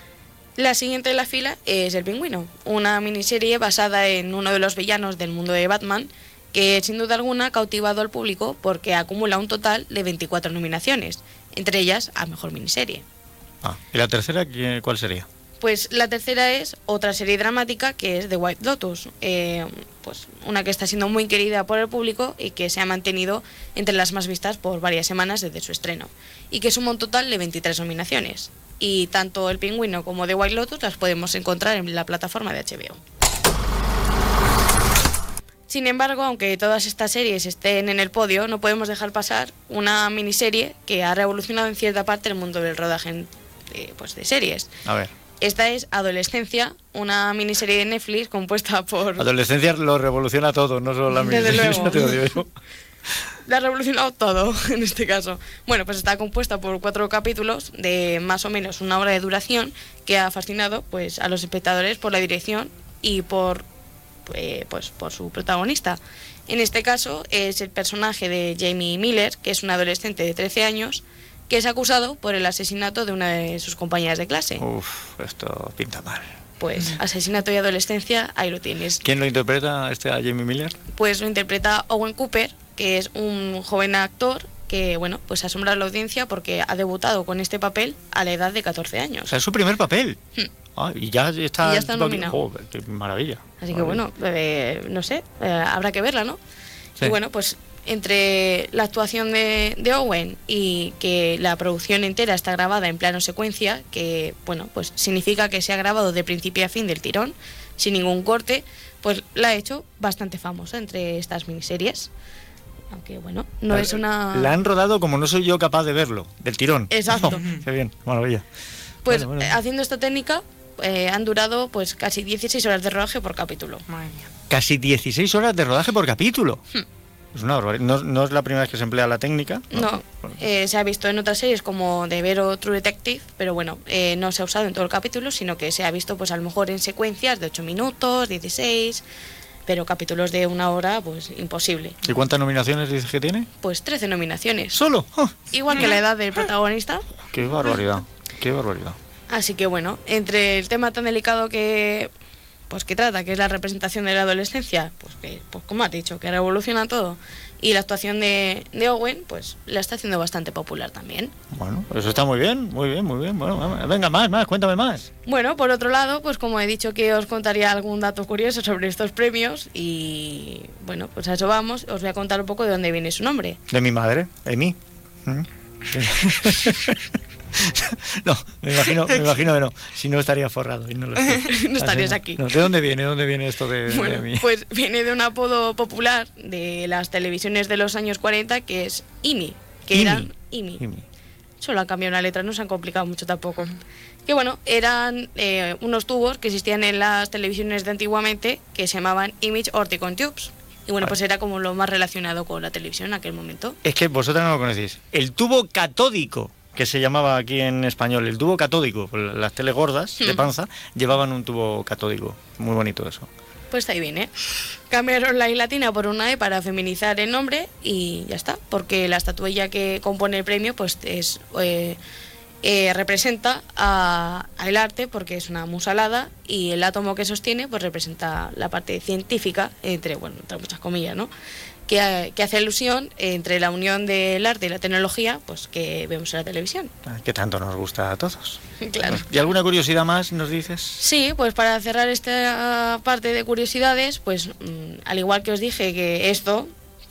La siguiente en la fila es El Pingüino, una miniserie basada en uno de los villanos del mundo de Batman, que sin duda alguna ha cautivado al público porque acumula un total de veinticuatro nominaciones, entre ellas a Mejor Miniserie. Ah, ¿y la tercera qué- cuál sería? Pues la tercera es otra serie dramática que es The White Lotus, eh, pues una que está siendo muy querida por el público y que se ha mantenido entre las más vistas por varias semanas desde su estreno, y que suma un total de veintitrés nominaciones. Y tanto El Pingüino como The White Lotus las podemos encontrar en la plataforma de H B O. Sin embargo, aunque todas estas series estén en el podio, no podemos dejar pasar una miniserie que ha revolucionado en cierta parte el mundo del rodaje de, pues, de series. A ver. Esta es Adolescencia, una miniserie de Netflix compuesta por... Adolescencia lo revoluciona todo, no solo la Desde miniserie, luego. te lo digo yo. La ha revolucionado todo, en este caso. Bueno, pues está compuesta por cuatro capítulos de más o menos una hora de duración que ha fascinado pues, a los espectadores por la dirección y por, eh, pues, por su protagonista. En este caso es el personaje de Jamie Miller, que es un adolescente de trece años, que es acusado por el asesinato de una de sus compañeras de clase. Uf, esto pinta mal. Pues asesinato y adolescencia, ahí lo tienes. ¿Quién lo interpreta, este a Jamie Miller? Pues lo interpreta Owen Cooper, que es un joven actor que, bueno, pues asombra a la audiencia porque ha debutado con este papel a la edad de catorce años. O sea, es su primer papel. Hmm. Ah, y ya está... Y ya está nominado. Joder, qué maravilla. Así que bueno, eh, no sé, eh, habrá que verla, ¿no? Sí. Y bueno, pues entre la actuación de, de Owen y que la producción entera está grabada en plano secuencia, que bueno, pues significa que se ha grabado de principio a fin del tirón, sin ningún corte, pues la ha hecho bastante famosa entre estas miniseries. Aunque bueno, no La- es una... La han rodado como no soy yo capaz de verlo, del tirón. Exacto. Oh, qué bien, maravilla. Pues Vale, vale. eh, haciendo esta técnica eh, han durado pues casi dieciséis horas de rodaje por capítulo. Casi dieciséis horas de rodaje por capítulo. Hmm. Es una barbaridad. No, no es la primera vez que se emplea la técnica. No, eh, se ha visto en otras series como The Vero True Detective, pero bueno, eh, no se ha usado en todo el capítulo, sino que se ha visto pues a lo mejor en secuencias de ocho minutos, dieciséis, pero capítulos de una hora, pues imposible. ¿Y cuántas nominaciones dices que tiene? Pues trece nominaciones. ¿Solo? Oh. Igual que la edad del protagonista. Qué barbaridad, qué barbaridad. Así que bueno, entre el tema tan delicado que pues ¿qué trata? ¿Qué es la representación de la adolescencia? Pues, que, pues como has dicho, que revoluciona todo. Y la actuación de, de Owen, pues la está haciendo bastante popular también. Bueno, eso está muy bien, muy bien, muy bien. Bueno, venga, más, más, cuéntame más. Bueno, por otro lado, pues como he dicho que os contaría algún dato curioso sobre estos premios y bueno, pues a eso vamos, os voy a contar un poco de dónde viene su nombre. De mi madre, Emi. ¿Mm? No, me imagino, me imagino que no. Si no estaría forrado y no lo estoy. No estarías aquí. No, ¿de dónde viene? ¿De dónde viene esto de, bueno, de mí? Pues viene de un apodo popular de las televisiones de los años cuarenta que es Imi, que Imi. eran Imi. Imi. Solo han cambiado una letra, no se han complicado mucho tampoco. Que bueno, eran eh, unos tubos que existían en las televisiones de antiguamente que se llamaban Image Orticon Tubes. Y bueno, pues era como lo más relacionado con la televisión en aquel momento. Es que vosotras no lo conocéis. El tubo catódico, que se llamaba aquí en español, el tubo catódico. Las teles gordas de panza llevaban un tubo catódico. Muy bonito eso. Pues ahí viene. Cambiaron la I latina por una E para feminizar el nombre y ya está. Porque la estatuilla que compone el premio pues es... Eh, Eh, representa a, a el arte porque es una musalada y el átomo que sostiene pues representa la parte científica, entre, bueno, entre muchas comillas, ¿no? Que, que hace alusión entre la unión del arte y la tecnología pues que vemos en la televisión. Que tanto nos gusta a todos. Claro. ¿Y alguna curiosidad más nos dices? Sí, pues para cerrar esta parte de curiosidades, pues mmm, al igual que os dije que esto...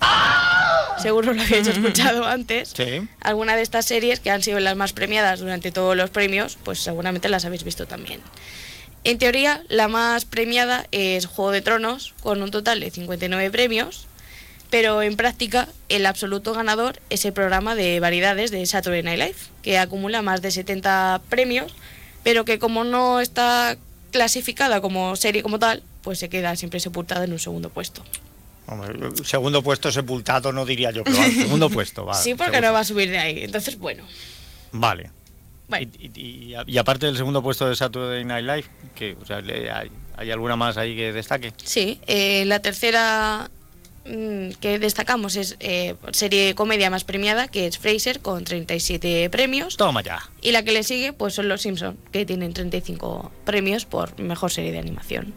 seguro lo habéis escuchado antes. Sí. Alguna de estas series que han sido las más premiadas durante todos los premios, pues seguramente las habéis visto también. En teoría, la más premiada es Juego de Tronos, con un total de cincuenta y nueve premios, pero en práctica el absoluto ganador es el programa de variedades de Saturday Night Live, que acumula más de setenta premios, pero que como no está clasificada como serie como tal, pues se queda siempre sepultada en un segundo puesto. Hombre, segundo puesto sepultado no diría yo, pero vale, segundo puesto, vale. Sí, porque no va a subir de ahí, entonces bueno. Vale. Vale. Y, y, y, y aparte del segundo puesto de Saturday Night Live, ¿qué? O sea, ¿hay, ¿hay alguna más ahí que destaque? Sí, eh, la tercera mmm, que destacamos es eh, serie comedia más premiada, que es Frasier, con treinta y siete premios. Toma ya. Y la que le sigue pues son Los Simpson, que tienen treinta y cinco premios por mejor serie de animación.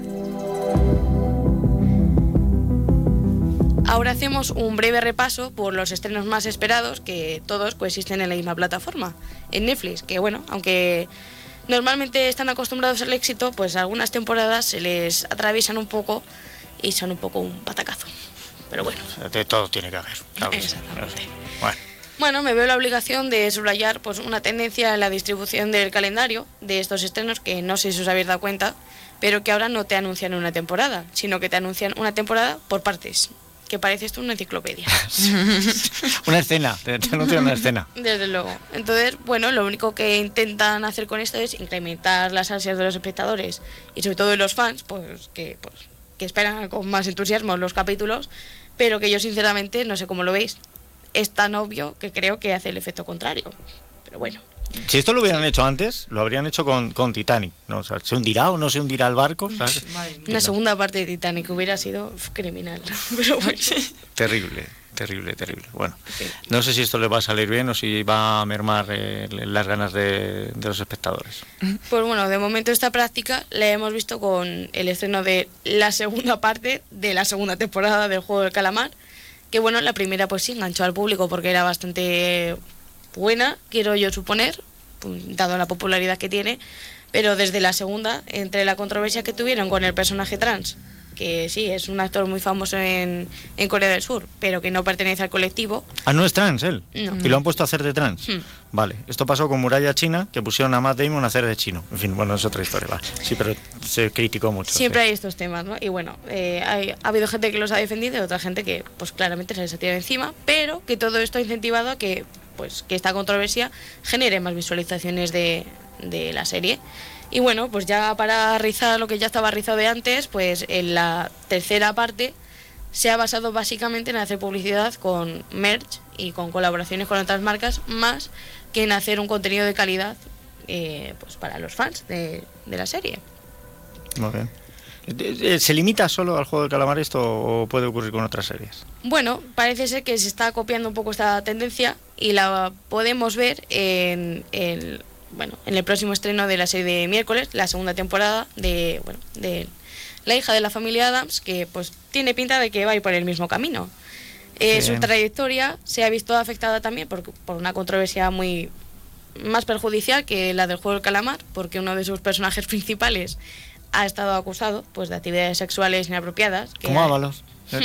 Ahora hacemos un breve repaso por los estrenos más esperados, que todos coexisten en la misma plataforma, en Netflix, que bueno, aunque normalmente están acostumbrados al éxito, pues algunas temporadas se les atraviesan un poco y son un poco un patacazo. Pero bueno. De todo tiene que haber. Claro. Exactamente. Bueno. Bueno, me veo la obligación de subrayar pues una tendencia en la distribución del calendario de estos estrenos que no sé si os habéis dado cuenta, pero que ahora no te anuncian una temporada, sino que te anuncian una temporada por partes. Que parece esto una enciclopedia. Una escena, te, te anuncian una escena. Desde luego. Entonces, bueno, lo único que intentan hacer con esto es incrementar las ansias de los espectadores y sobre todo de los fans, pues que, pues, que esperan con más entusiasmo los capítulos, pero que yo sinceramente, no sé cómo lo veis, es tan obvio que creo que hace el efecto contrario. Pero bueno. Si esto lo hubieran hecho antes, lo habrían hecho con, con Titanic, ¿no? O sea, ¿se hundirá o no se hundirá el barco? ¿Sabes? Una segunda parte de Titanic hubiera sido uf, criminal. Pero bueno. Terrible, terrible, terrible. Bueno, no sé si esto le va a salir bien o si va a mermar eh, las ganas de, de los espectadores. Pues bueno, de momento esta práctica la hemos visto con el estreno de la segunda parte de la segunda temporada del Juego del Calamar, que bueno, la primera pues sí enganchó al público porque era bastante buena, quiero yo suponer, dado la popularidad que tiene, pero desde la segunda, entre la controversia que tuvieron con el personaje trans, que sí, es un actor muy famoso en, en Corea del Sur, pero que no pertenece al colectivo. Ah, no es trans él, no. Y lo han puesto a hacer de trans. Hmm. Vale, esto pasó con Muralla China, que pusieron a Matt Damon a hacer de chino. En fin, bueno, es otra historia, vale. Sí, pero se criticó mucho. Siempre sí. hay estos temas, ¿no? Y bueno, eh, hay, ha habido gente que los ha defendido y otra gente que, pues claramente se les ha tirado encima, pero que todo esto ha incentivado a que pues que esta controversia genere más visualizaciones de, de la serie. Y bueno, pues ya para rizar lo que ya estaba rizado de antes, pues en la tercera parte se ha basado básicamente en hacer publicidad con merch y con colaboraciones con otras marcas, más que en hacer un contenido de calidad eh, pues para los fans de, de la serie. Muy bien. ¿Se limita solo al Juego del Calamar esto o puede ocurrir con otras series? Bueno, parece ser que se está copiando un poco esta tendencia y la podemos ver en el bueno, en el próximo estreno de la serie de miércoles, la segunda temporada de, bueno, de La hija de la familia Addams, que pues tiene pinta de que va a ir por el mismo camino. Eh, su trayectoria se ha visto afectada también por, por una controversia muy más perjudicial que la del juego del calamar, porque uno de sus personajes principales ha estado acusado pues de actividades sexuales inapropiadas. Que ¿Cómo ha... Ábalos?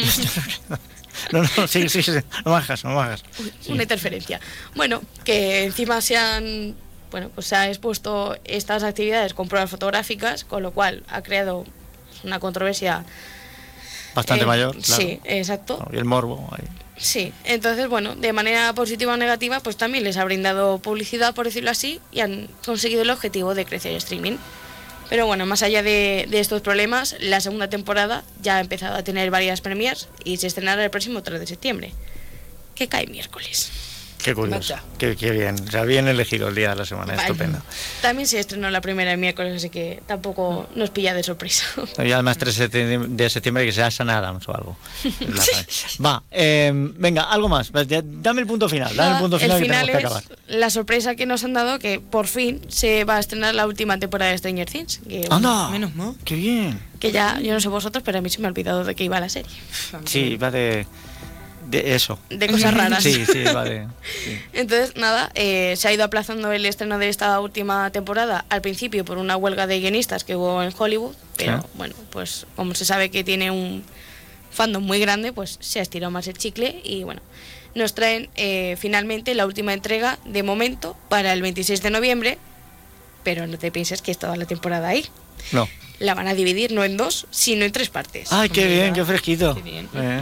No, no, sí, sí, sí, no me hagas, no me hagas. Sí. Una interferencia. Bueno, que encima se han, bueno, pues se ha expuesto estas actividades con pruebas fotográficas, con lo cual ha creado una controversia bastante eh, mayor, claro. Sí, exacto. Y el morbo ahí. Sí, entonces, bueno, de manera positiva o negativa, pues también les ha brindado publicidad, por decirlo así, y han conseguido el objetivo de crecer el streaming. Pero bueno, más allá de, de estos problemas, la segunda temporada ya ha empezado a tener varias premiers y se estrenará el próximo tres de septiembre, que cae miércoles. Qué curioso, qué, qué bien, o sea, bien elegido el día de la semana, vale. Estupendo. También se estrenó la primera el miércoles, así que tampoco nos pilla de sorpresa. Y además tres de septiembre que sea San Adams o algo. Va, eh, venga, algo más, dame el punto final, dame el punto final, el que final tenemos que acabar. Es la sorpresa que nos han dado, que por fin se va a estrenar la última temporada de Stranger Things. Que, ¡Anda! Menos mal. ¡Qué bien! Que ya, yo no sé vosotros, pero a mí se me ha olvidado de que iba la serie. Sí, va de... De eso. De cosas raras. Sí, sí, vale. Sí. Entonces, nada, eh, se ha ido aplazando el estreno de esta última temporada, al principio por una huelga de guionistas que hubo en Hollywood, pero sí. Bueno, pues como se sabe que tiene un fandom muy grande, pues se ha estirado más el chicle y bueno, nos traen eh, finalmente la última entrega de momento para el veintiséis de noviembre, pero no te pienses que es toda la temporada ahí. No. La van a dividir no en dos, sino en tres partes. ¡Ay, qué bien, qué fresquito! Qué bien. Eh,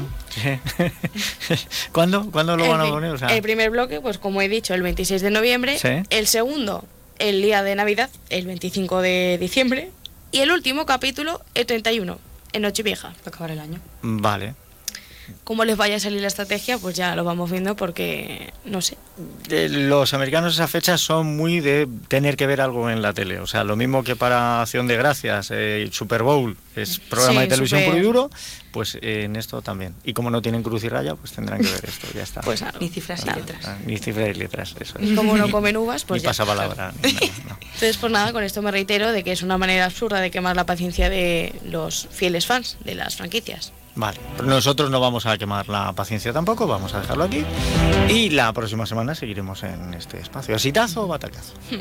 sí. ¿Cuándo? ¿Cuándo lo van a poner? O sea... El primer bloque, pues como he dicho, el veintiséis de noviembre. ¿Sí? El segundo, el día de Navidad, el veinticinco de diciembre. Y el último capítulo, el treinta y uno, en Nochevieja. Para acabar el año. Vale. Cómo les vaya a salir la estrategia, pues ya lo vamos viendo porque, no sé. Los americanos esas fechas son muy de tener que ver algo en la tele. O sea, lo mismo que para Acción de Gracias, eh, Super Bowl es programa sí, de televisión super... puro y duro, pues eh, en esto también. Y como no tienen cruz y raya, pues tendrán que ver esto, ya está. Pues claro. Ni cifras nada. ni letras. Ah, ni cifras y letras, eso es. Y como no comen uvas, pues ni ya. pasa palabra. Ni nada, no. Entonces, pues nada, con esto me reitero de que es una manera absurda de quemar la paciencia de los fieles fans de las franquicias. Vale, pero nosotros no vamos a quemar la paciencia tampoco, vamos a dejarlo aquí y la próxima semana seguiremos en este espacio. ¿Asitazo o batacazo? Hmm.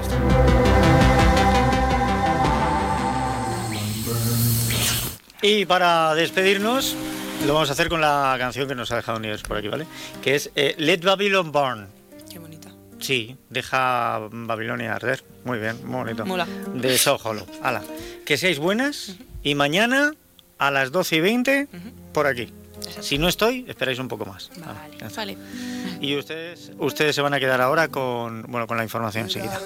Y para despedirnos lo vamos a hacer con la canción que nos ha dejado Nieves por aquí, ¿vale? Que es eh, Let Babylon Burn. Qué bonita. Sí, deja Babilonia arder. Muy bien, muy bonito. Mola. De Sao Hollow. Hala, que seáis buenas uh-huh. y mañana a las doce y veinte uh-huh. por aquí. Exacto. Si no estoy, esperáis un poco más. Vale, ah, vale. Y ustedes ustedes se van a quedar ahora con bueno con la información enseguida.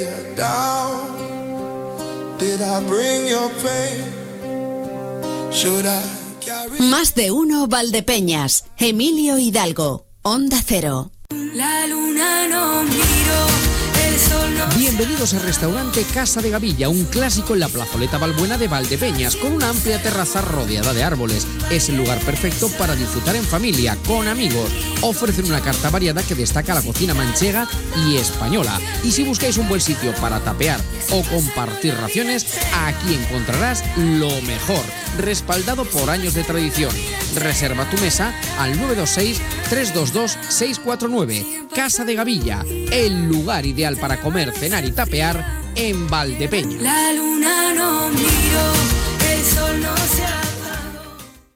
Más de uno Valdepeñas. Emilio Hidalgo. Onda Cero. La luna no miro. Bienvenidos al restaurante Casa de Gavilla, un clásico en la plazoleta Balbuena de Valdepeñas, con una amplia terraza rodeada de árboles. Es el lugar perfecto para disfrutar en familia, con amigos. Ofrecen una carta variada que destaca la cocina manchega y española. Y si buscáis un buen sitio para tapear o compartir raciones, aquí encontrarás lo mejor, respaldado por años de tradición. Reserva tu mesa al nueve dos seis, tres dos dos, seis cuatro nueve. Casa de Gavilla, el lugar ideal para comer, cenar y tapear en Valdepeñas. La luna no miro, el sol no se apagó.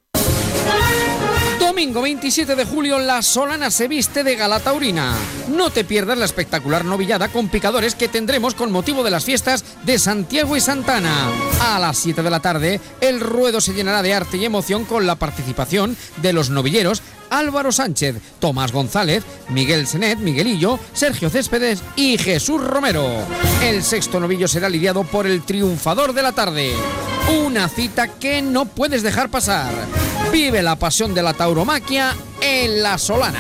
Domingo veintisiete de julio, La Solana se viste de gala taurina. No te pierdas la espectacular novillada con picadores que tendremos con motivo de las fiestas de Santiago y Santana. A las siete de la tarde, el ruedo se llenará de arte y emoción con la participación de los novilleros Álvaro Sánchez, Tomás González, Miguel Senet, Miguelillo, Sergio Céspedes y Jesús Romero. El sexto novillo será lidiado por el triunfador de la tarde. Una cita que no puedes dejar pasar. Vive la pasión de la tauromaquia en La Solana.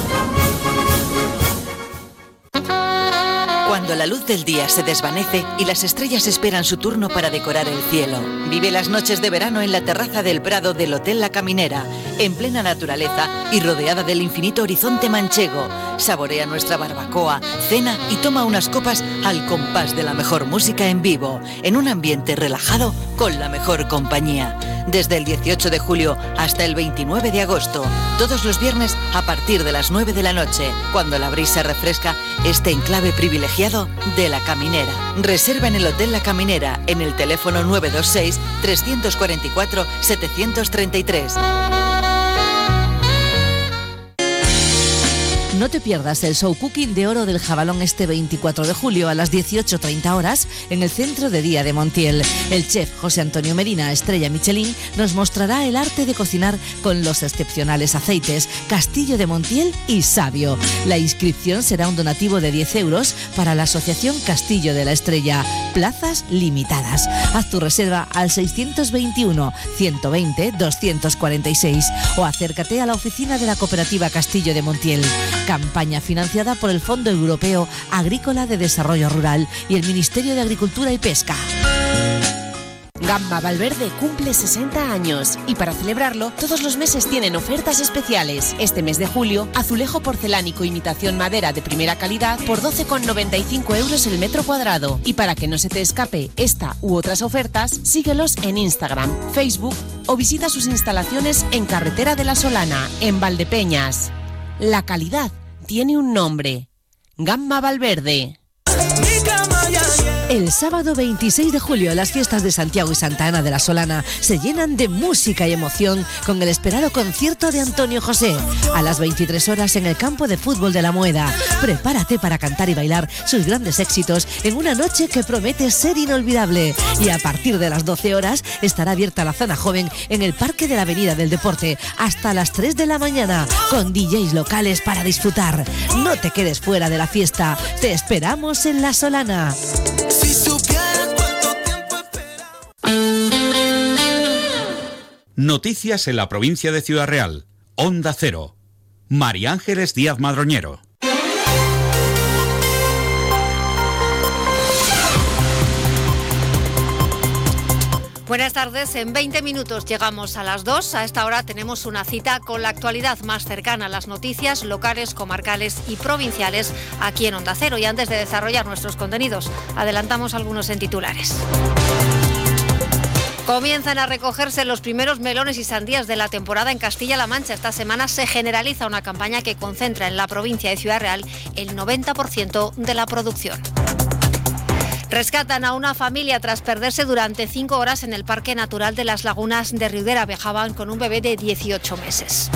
Cuando la luz del día se desvanece y las estrellas esperan su turno para decorar el cielo, vive las noches de verano en la terraza del Prado del Hotel La Caminera, en plena naturaleza y rodeada del infinito horizonte manchego. Saborea nuestra barbacoa, cena y toma unas copas al compás de la mejor música en vivo, en un ambiente relajado con la mejor compañía. Desde el dieciocho de julio hasta el veintinueve de agosto, todos los viernes a partir de las nueve de la noche, cuando la brisa refresca este enclave privilegiado de La Caminera. Reserva en el Hotel La Caminera en el teléfono nueve dos seis, tres cuatro cuatro, siete tres tres. No te pierdas el show cooking de oro del Jabalón este veinticuatro de julio a las dieciocho treinta horas en el Centro de Día de Montiel. El chef José Antonio Medina, estrella Michelin, nos mostrará el arte de cocinar con los excepcionales aceites Castillo de Montiel y Sabio. La inscripción será un donativo de diez euros para la Asociación Castillo de la Estrella. Plazas limitadas. Haz tu reserva al seiscientos veintiuno, ciento veinte, doscientos cuarenta y seis o acércate a la oficina de la Cooperativa Castillo de Montiel. Campaña financiada por el Fondo Europeo Agrícola de Desarrollo Rural y el Ministerio de Agricultura y Pesca. Gamba Valverde cumple sesenta años y para celebrarlo todos los meses tienen ofertas especiales. Este mes de julio, azulejo porcelánico imitación madera de primera calidad por doce con noventa y cinco euros el metro cuadrado. Y para que no se te escape esta u otras ofertas, síguelos en Instagram, Facebook o visita sus instalaciones en Carretera de la Solana, en Valdepeñas. La calidad tiene un nombre. Gamba Valverde. El sábado veintiséis de julio, las fiestas de Santiago y Santa Ana de la Solana se llenan de música y emoción con el esperado concierto de Antonio José. A las veintitrés horas en el campo de fútbol de La Mueda. Prepárate para cantar y bailar sus grandes éxitos en una noche que promete ser inolvidable. Y a partir de las doce horas estará abierta la zona joven en el Parque de la Avenida del Deporte hasta las tres de la mañana con D Js locales para disfrutar. No te quedes fuera de la fiesta. Te esperamos en La Solana. Si supieras cuánto tiempo Noticias en la provincia de Ciudad Real. Onda Cero. María Ángeles Díaz Madroñero. Buenas tardes, en veinte minutos llegamos a las dos. A esta hora tenemos una cita con la actualidad más cercana a las noticias locales, comarcales y provinciales aquí en Onda Cero. Y antes de desarrollar nuestros contenidos, adelantamos algunos en titulares. Comienzan a recogerse los primeros melones y sandías de la temporada en Castilla-La Mancha. Esta semana se generaliza una campaña que concentra en la provincia de Ciudad Real el noventa por ciento de la producción. Rescatan a una familia tras perderse durante cinco horas en el Parque Natural de las Lagunas de Riudera. Viajaban con un bebé de dieciocho meses.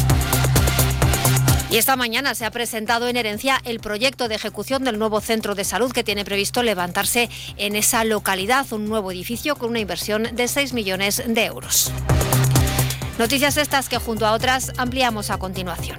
Y esta mañana se ha presentado en Herencia el proyecto de ejecución del nuevo centro de salud que tiene previsto levantarse en esa localidad, un nuevo edificio con una inversión de seis millones de euros. Noticias estas que junto a otras ampliamos a continuación.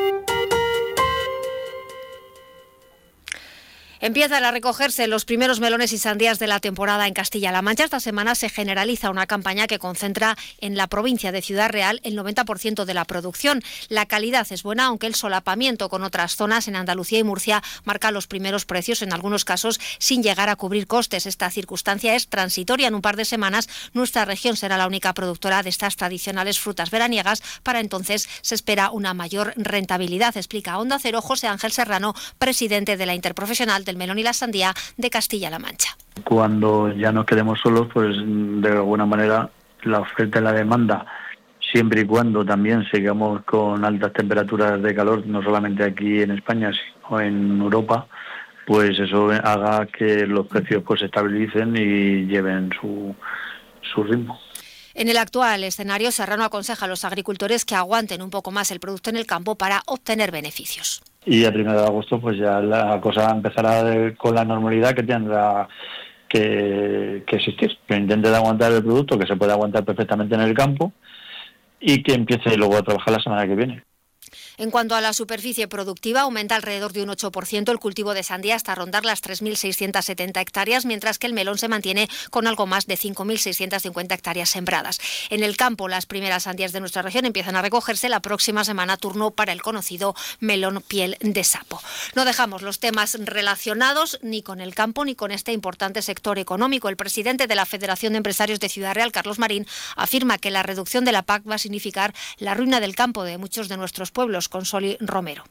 Empiezan a recogerse los primeros melones y sandías de la temporada en Castilla-La Mancha. Esta semana se generaliza una campaña que concentra en la provincia de Ciudad Real el noventa por ciento de la producción. La calidad es buena, aunque el solapamiento con otras zonas en Andalucía y Murcia marca los primeros precios, en algunos casos sin llegar a cubrir costes. Esta circunstancia es transitoria. En un par de semanas nuestra región será la única productora de estas tradicionales frutas veraniegas. Para entonces se espera una mayor rentabilidad, explica a Onda Cero José Ángel Serrano, presidente de la Interprofesional del melón y la sandía de Castilla-La Mancha. Cuando ya nos quedemos solos, pues de alguna manera la oferta y la demanda, siempre y cuando también sigamos con altas temperaturas de calor, no solamente aquí en España, sino en Europa, pues eso haga que los precios pues se estabilicen y lleven su, su ritmo. En el actual escenario, Serrano aconseja a los agricultores que aguanten un poco más el producto en el campo para obtener beneficios. Y a primero de agosto pues ya la cosa empezará con la normalidad que tendrá que, que existir. Que intenten aguantar el producto, que se puede aguantar perfectamente en el campo y que empiece luego a trabajar la semana que viene. En cuanto a la superficie productiva, aumenta alrededor de un ocho por ciento el cultivo de sandía hasta rondar las tres mil seiscientas setenta hectáreas, mientras que el melón se mantiene con algo más de cinco mil seiscientas cincuenta hectáreas sembradas. En el campo, las primeras sandías de nuestra región empiezan a recogerse la próxima semana, turno para el conocido melón piel de sapo. No dejamos los temas relacionados ni con el campo ni con este importante sector económico. El presidente de la Federación de Empresarios de Ciudad Real, Carlos Marín, afirma que la reducción de la P A C va a significar la ruina del campo de muchos de nuestros pueblos. Con Soli Romero.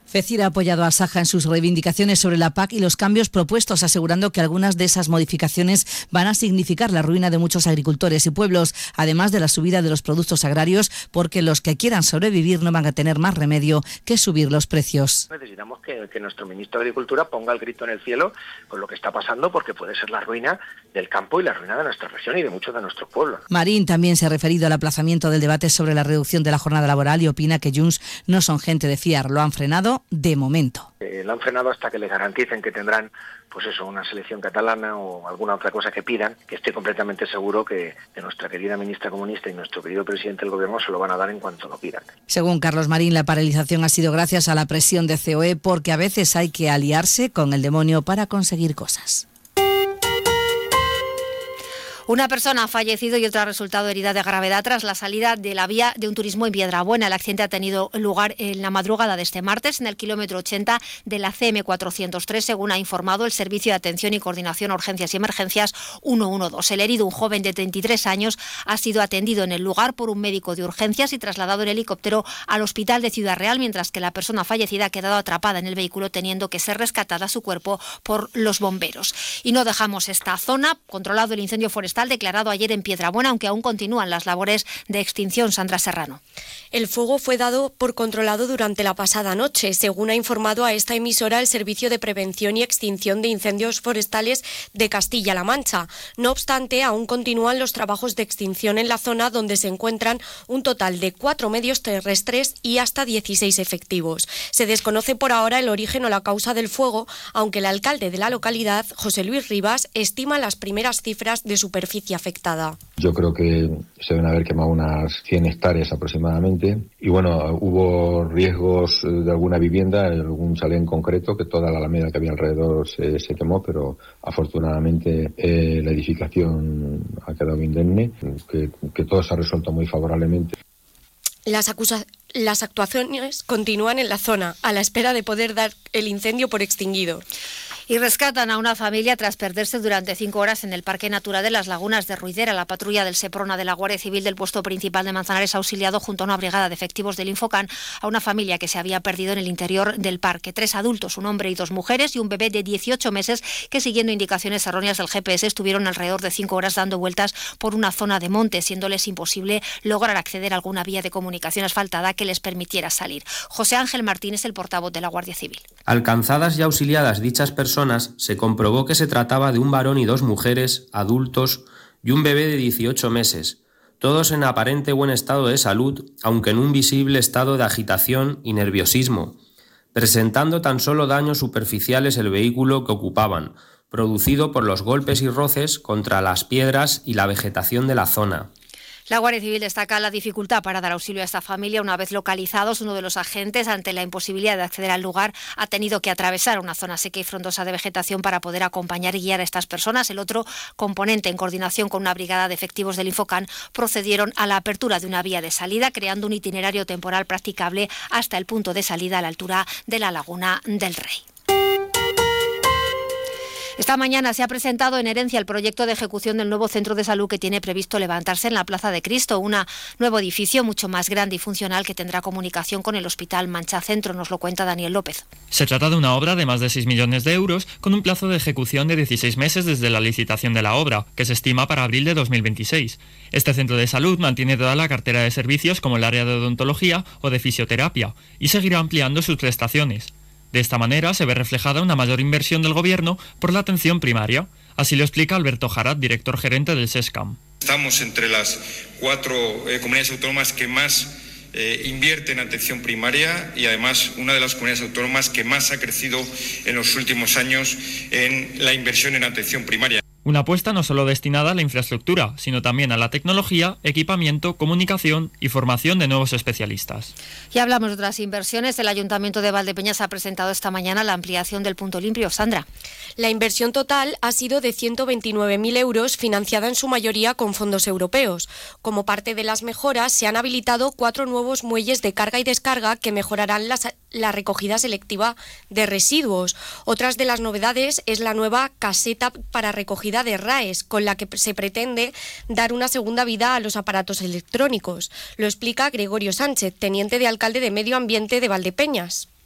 CECIR ha apoyado a Saja en sus reivindicaciones sobre la P A C y los cambios propuestos, asegurando que algunas de esas modificaciones van a significar la ruina de muchos agricultores y pueblos, además de la subida de los productos agrarios, porque los que quieran sobrevivir no van a tener más remedio que subir los precios. Necesitamos que, que nuestro ministro de Agricultura ponga el grito en el cielo con lo que está pasando, porque puede ser la ruina del campo y la ruina de nuestra región y de muchos de nuestros pueblos. Marín también se ha referido al aplazamiento del debate sobre la reducción de la jornada laboral y opina que Junts no son gente de fiar, lo han frenado de momento. Eh, lo han frenado hasta que le garanticen que tendrán, pues eso, una selección catalana o alguna otra cosa que pidan, que estoy completamente seguro que, que nuestra querida ministra comunista y nuestro querido presidente del gobierno se lo van a dar en cuanto lo pidan. Según Carlos Marín, la paralización ha sido gracias a la presión de C O E, porque a veces hay que aliarse con el demonio para conseguir cosas. Una persona ha fallecido y otra ha resultado herida de gravedad tras la salida de la vía de un turismo en Piedrabuena. El accidente ha tenido lugar en la madrugada de este martes en el kilómetro ochenta de la C M cuatrocientos tres, según ha informado el Servicio de Atención y Coordinación a Urgencias y Emergencias ciento doce. El herido, un joven de treinta y tres años, ha sido atendido en el lugar por un médico de urgencias y trasladado en helicóptero al hospital de Ciudad Real, mientras que la persona fallecida ha quedado atrapada en el vehículo, teniendo que ser rescatada su cuerpo por los bomberos. Y no dejamos esta zona. Controlado el incendio forestal declarado ayer en Piedrabuena, aunque aún continúan las labores de extinción. Sandra Serrano. El fuego fue dado por controlado durante la pasada noche, según ha informado a esta emisora el Servicio de Prevención y Extinción de Incendios Forestales de Castilla-La Mancha. No obstante, aún continúan los trabajos de extinción en la zona, donde se encuentran un total de cuatro medios terrestres y hasta dieciséis efectivos. Se desconoce por ahora el origen o la causa del fuego, aunque el alcalde de la localidad, José Luis Rivas, estima las primeras cifras de superficie afectada. Yo creo que se deben haber quemado unas cien hectáreas aproximadamente y bueno, hubo riesgos de alguna vivienda, algún chalet en concreto, que toda la alameda que había alrededor se, se quemó, pero afortunadamente eh, la edificación ha quedado indemne, que, que todo se ha resuelto muy favorablemente. Las acusaciones Las actuaciones continúan en la zona, a la espera de poder dar el incendio por extinguido. Y rescatan a una familia tras perderse durante cinco horas en el Parque Natural de las Lagunas de Ruidera. La patrulla del Seprona de la Guardia Civil del puesto principal de Manzanares ha auxiliado junto a una brigada de efectivos del Infocan a una familia que se había perdido en el interior del parque. Tres adultos, un hombre y dos mujeres, y un bebé de dieciocho meses que, siguiendo indicaciones erróneas del G P S, estuvieron alrededor de cinco horas dando vueltas por una zona de monte, siéndoles imposible lograr acceder a alguna vía de comunicación asfaltada que les permitiera salir. José Ángel Martín es el portavoz de la Guardia Civil. Alcanzadas y auxiliadas dichas personas, se comprobó que se trataba de un varón y dos mujeres, adultos, y un bebé de dieciocho meses, todos en aparente buen estado de salud, aunque en un visible estado de agitación y nerviosismo, presentando tan solo daños superficiales el vehículo que ocupaban, producido por los golpes y roces contra las piedras y la vegetación de la zona. La Guardia Civil destaca la dificultad para dar auxilio a esta familia. Una vez localizados, uno de los agentes, ante la imposibilidad de acceder al lugar, ha tenido que atravesar una zona seca y frondosa de vegetación para poder acompañar y guiar a estas personas. El otro componente, en coordinación con una brigada de efectivos del Infocan, procedieron a la apertura de una vía de salida, creando un itinerario temporal practicable hasta el punto de salida a la altura de la Laguna del Rey. Esta mañana se ha presentado en Herencia el proyecto de ejecución del nuevo centro de salud que tiene previsto levantarse en la Plaza de Cristo, un nuevo edificio mucho más grande y funcional que tendrá comunicación con el Hospital Mancha Centro, nos lo cuenta Daniel López. Se trata de una obra de más de seis millones de euros con un plazo de ejecución de dieciséis meses desde la licitación de la obra, que se estima para abril de dos mil veintiséis. Este centro de salud mantiene toda la cartera de servicios como el área de odontología o de fisioterapia y seguirá ampliando sus prestaciones. De esta manera se ve reflejada una mayor inversión del Gobierno por la atención primaria. Así lo explica Alberto Jarat, director gerente del SESCAM. Estamos entre las cuatro eh, comunidades autónomas que más eh, invierten en atención primaria y además una de las comunidades autónomas que más ha crecido en los últimos años en la inversión en atención primaria. Una apuesta no solo destinada a la infraestructura, sino también a la tecnología, equipamiento, comunicación y formación de nuevos especialistas. Y hablamos de otras inversiones. El Ayuntamiento de Valdepeñas ha presentado esta mañana la ampliación del punto limpio. Sandra. La inversión total ha sido de ciento veintinueve mil euros, financiada en su mayoría con fondos europeos. Como parte de las mejoras, se han habilitado cuatro nuevos muelles de carga y descarga que mejorarán las, la recogida selectiva de residuos. Otras de las novedades es la nueva caseta para recogida de R A Es, con la que se pretende dar una segunda vida a los aparatos electrónicos. Lo explica Gregorio Sánchez, teniente de alcalde de Medio Ambiente de Valdepeñas.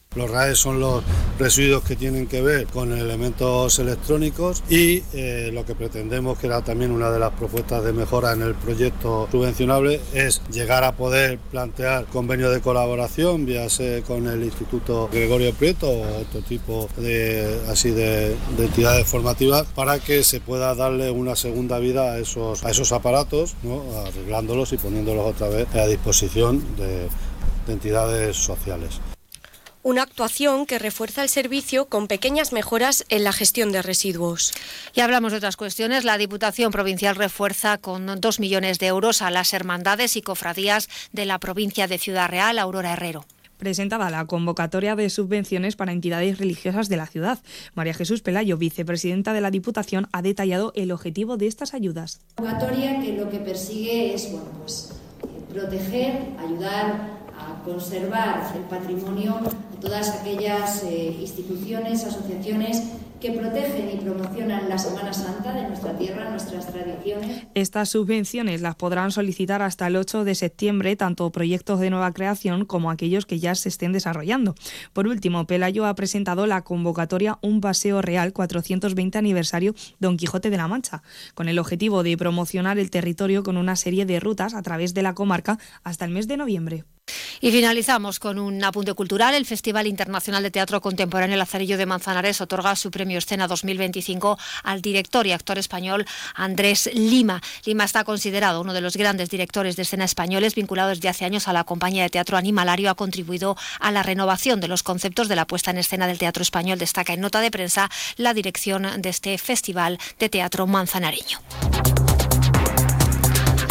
Los R A E son los residuos que tienen que ver con elementos electrónicos y eh, lo que pretendemos, que era también una de las propuestas de mejora en el proyecto subvencionable, es llegar a poder plantear convenios de colaboración, ya sea con el Instituto Gregorio Prieto o otro tipo de, así de, de entidades formativas, para que se pueda darle una segunda vida a esos, a esos aparatos, ¿no? Arreglándolos y poniéndolos otra vez a disposición de, de entidades sociales. Una actuación que refuerza el servicio con pequeñas mejoras en la gestión de residuos. Y hablamos de otras cuestiones. La Diputación Provincial refuerza con dos millones de euros a las hermandades y cofradías de la provincia de Ciudad Real. Aurora Herrero. Presentada la convocatoria de subvenciones para entidades religiosas de la ciudad. María Jesús Pelayo, vicepresidenta de la Diputación, ha detallado el objetivo de estas ayudas. Convocatoria que lo que persigue es, bueno, pues, proteger, ayudar a conservar el patrimonio de todas aquellas eh, instituciones, asociaciones que protegen y promocionan la Semana Santa de nuestra tierra, nuestras tradiciones. Estas subvenciones las podrán solicitar hasta el ocho de septiembre, tanto proyectos de nueva creación como aquellos que ya se estén desarrollando. Por último, Pelayo ha presentado la convocatoria Un Paseo Real cuatrocientos veinte aniversario Don Quijote de la Mancha, con el objetivo de promocionar el territorio con una serie de rutas a través de la comarca hasta el mes de noviembre. Y finalizamos con un apunte cultural. El Festival Internacional de Teatro Contemporáneo Lazarillo de Manzanares otorga su premio Escena dos mil veinticinco al director y actor español Andrés Lima. Lima está considerado uno de los grandes directores de escena españoles, vinculado desde hace años a la compañía de teatro Animalario. Ha contribuido a la renovación de los conceptos de la puesta en escena del teatro español. Destaca en nota de prensa la dirección de este Festival de Teatro Manzanareño.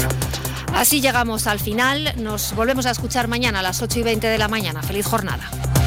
Así llegamos al final. Nos volvemos a escuchar mañana a las ocho y veinte de la mañana. Feliz jornada.